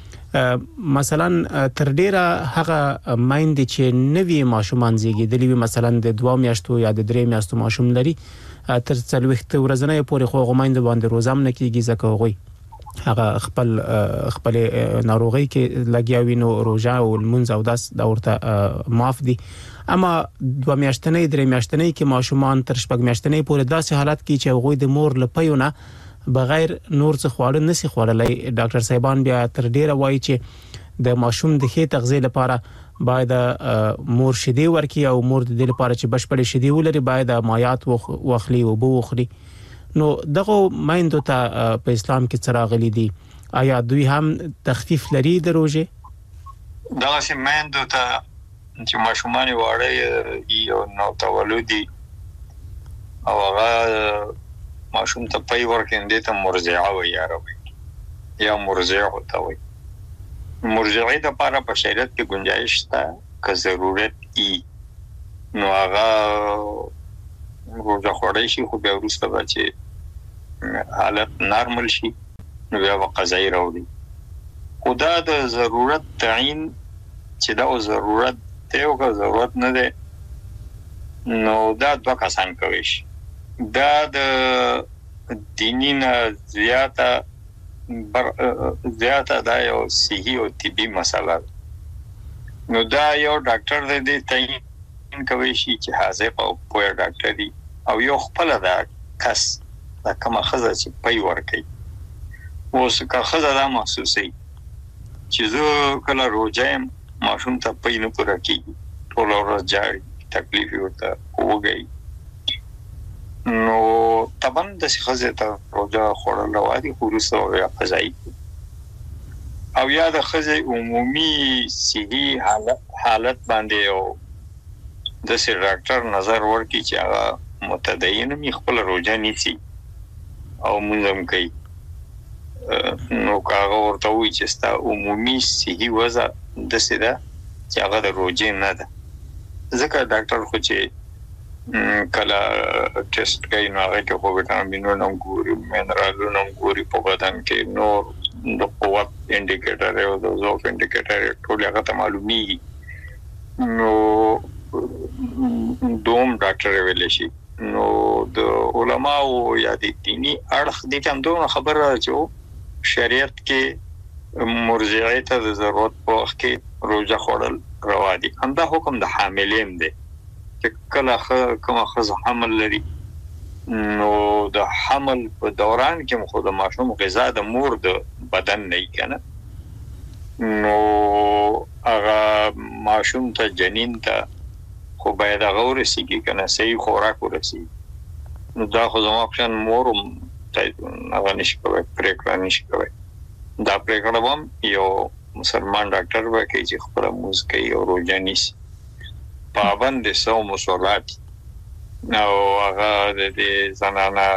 مثلا تر ډیره هغه مایند چې نوی ماشومان زیږیدلی وي مثلا د دوه میاشتو یا د درې میاشتو ماشوم لري تر څلويخت ورځې پورې خو غومایند باندې روزام نه کیږي ځکه غوي هغه خپل خپل ناروغي کې لګیاوي نو روزه او المنځ او داس دا ورته معاف دي اما دوه میاشتنې درې میاشتنې کې ماشومان تر شپږ میاشتنې پورې داسې حالت کې چې غوي د مور لپیونه بغیر نور څه خواړه نسی خوړلای ډاکټر صاحبان بیا تر ډیره وایي چې د ماشوم د ښه تغذیه لپاره باید مور شیدې ورکي او مور د دې لپاره چې بشپړې شیدې ولري باید مایات واخلي او بو واخلي نو دغه مایندو ته په اسلام کې څراغلي دي آیا دوی هم تخفیف لري د روزه دغه سي مایندو ته چې ماشومان واړه یو نو تولدي او هغه ماشوم ته پای ورکندې ته مرضعه وي عربي یا مرضعه ته وي مرضعه د لپاره په شریعت کې گنجائش شته که ضرورت ای نو هغه روزه خوړی شي خو بیا وروسته به چې حالت نارمل شي نو بیا به قضایي راوړي خو دا د ضرورت تعین چې دا ضرورت دی او که ضرورت نه دی نو دا دوه کسان کوي شي دا د دیني نه زیاته بر زیاته دا یو صحي او طبي مسله نو دا یو ډاکټر دې تعین کوي شي چې حاضر او پوهه ډاکټر دی او یو خپل دا کس دا کومه خزه چې پي ورکي اوس که خزه دا محسوسي چې زه کله روزایم ماشوم ته پي نه پوره کیږي ټول ورځ جاري تکلیف ورته وګي نو طبعا د خزه ته روزه خورل راوړي خورسته او یا فزای او یا د خزه عمومي صحي حالت حالت باندې او د سر ډاکټر نظر ورکړي چې هغه متدین می خپل روزه نیسي او منظم کوي نو هغه ورته وایي چې ستا عمومي صحي وضع د سده چې هغه د روزه نه ده ځکه ډاکټر خو چې کله ټیسټ کوي نو هغه کې خو وټامینونه ګوري منرالونه ګوري په بدن کې نور د قوت انډیکیټر او د ضعف انډیکیټر ټول هغه ته معلومي نو دوم ډاکټر ویل شي نو د علماء یا د دینی اړخ دي کوم دوه خبره چې شریعت کې مرجعیت د ضرورت په وخت کې روزه خورل روا دي همدا حکم د حاملین دی چې کله کومه خزه حمل لري نو د حمل په دوران کې خو د ماشوم غذا د مور د بدن نه کنه نو هغه ماشوم ته جنین ته خو باید غوړ سیږي کنه صحیح خوراک ورسي نو دا خو زموږ اپشن مورم هغه نشي کوي پریکړه نشي کوي دا پریکړه هم یو مسلمان ډاکټر وکړي چې خپل موز کوي او روزه نیسي پابند صوم و صلات او هغه د زنانه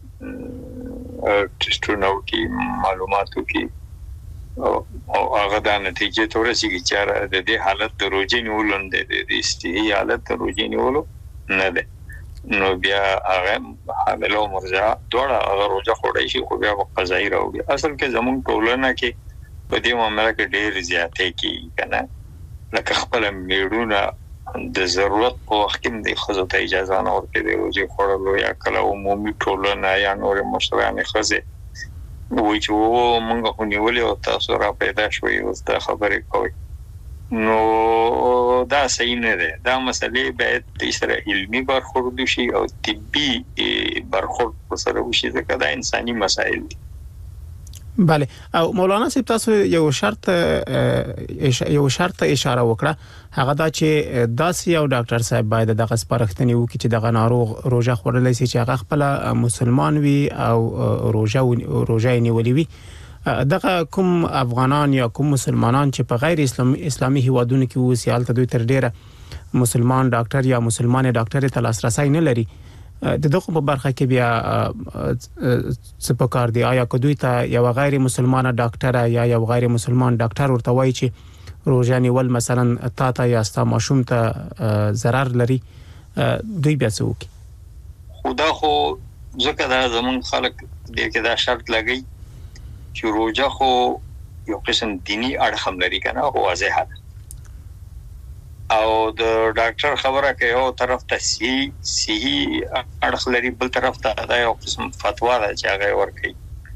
ټسټونو کې معلوماتو کې او هغه د نتیجې تورسي چې د دې حالت د روزي نیولون د دې استي حالت د روزي نیولو نه ده نو بیا هغه حامل او مرضع ډوړه هغه روزه خوړی شي خو بیا قضایي راوړي اصل کې زمون ټولنه کې په دې معاملې کې ډېر زیاتې کی کنه لکه خپل میړونه د ضرورت په وخت کې د خزو ته اجازه نه ورکړي د روزي خوړلو یا کله عمومي ټولنه یا نور مشران خزه وایي چې و مونږ خو نیولې او تاسو را پیدا شوي اوس دا خبرې کوي نو دا صحیح نه ده دا مسئله باید د سره علمي برخورد شي او طبي برخورد سره وشي ځکه دا انساني مسائل دي بله او مولانا صاحب تاسو یو شرط یو شرط اشاره وکړه هغه دا چې داسې یو ډاکټر صاحب باید دغه سپارښتنې وکړي چې دغه ناروغ روزه خوړلای شي چې هغه خپل مسلمان وي او روزه روزه نیولې وي دغه کوم افغانان یا کوم مسلمانان چې په غیر اسلامي اسلامي هیوادونو کې وسیال ته دوی تر ډیره مسلمان ډاکټر یا مسلمان ډاکټر ته لاسرسي نه لري د دغه په برخه کې بیا څه پکار دی آیا که دوی ته یو غیر مسلمان ډاکټر یا یو غیر مسلمان ډاکټر ورته وایي چې روزه نیول مثلا تا ته یا ستا ماشوم ته ضرر لري دوی بیا څه وکړي خدا خو ځکه دا زمون خلک دې کې دا شرط لګي چې روزه خو یو قسم دینی اړخ هم لري کنه او واضح ده او د ډاکټر خبره کوي یو طرف ته سی صحیح اړخ لري بل طرف ته دا یو قسم فتوا ده چې هغه ورکړي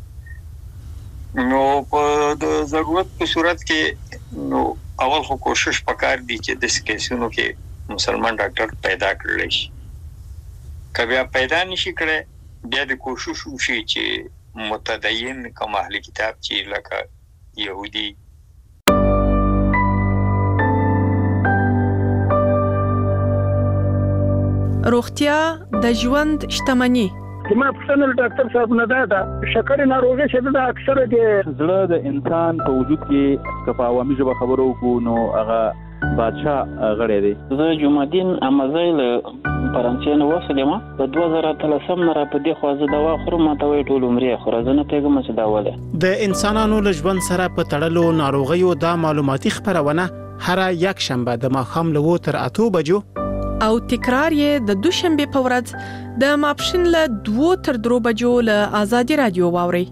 نو په د ضرورت په صورت کې نو اول خو کوشش وکړ دي چې د سکیسونو کې مسلمان ډاکټر پیدا کړل شي کبه پیدا نشي کړي بیا د کوشش وشي چې متدین کوم اهل کتاب چې لکه يهودي روغتیا د ژوند شتمنی زما پرسنل ډاکټر صاحب نه دا شکر ناروغي شه دا اکثره د زړه د انسان په وجود کې کفاوامي ژبه خبرو کو نو هغه بادشاہ غړې دی زه جمعدین امازیل فرانسې نو وسلم په دوه زره اتلسم نه را په دې خوازه دوا خورم ماته وی ټول عمرې خورزنه پیغام څه داوله د انسانانو له ژوند سره په تړلو ناروغیو دا معلوماتي خبرونه هر یک شنبه د ماښام له وو تر اتو بجو او تکرار یې د دوشنبه په ورځ د ماپښین له دوه تر درو بجو له آزادي رادیو واوري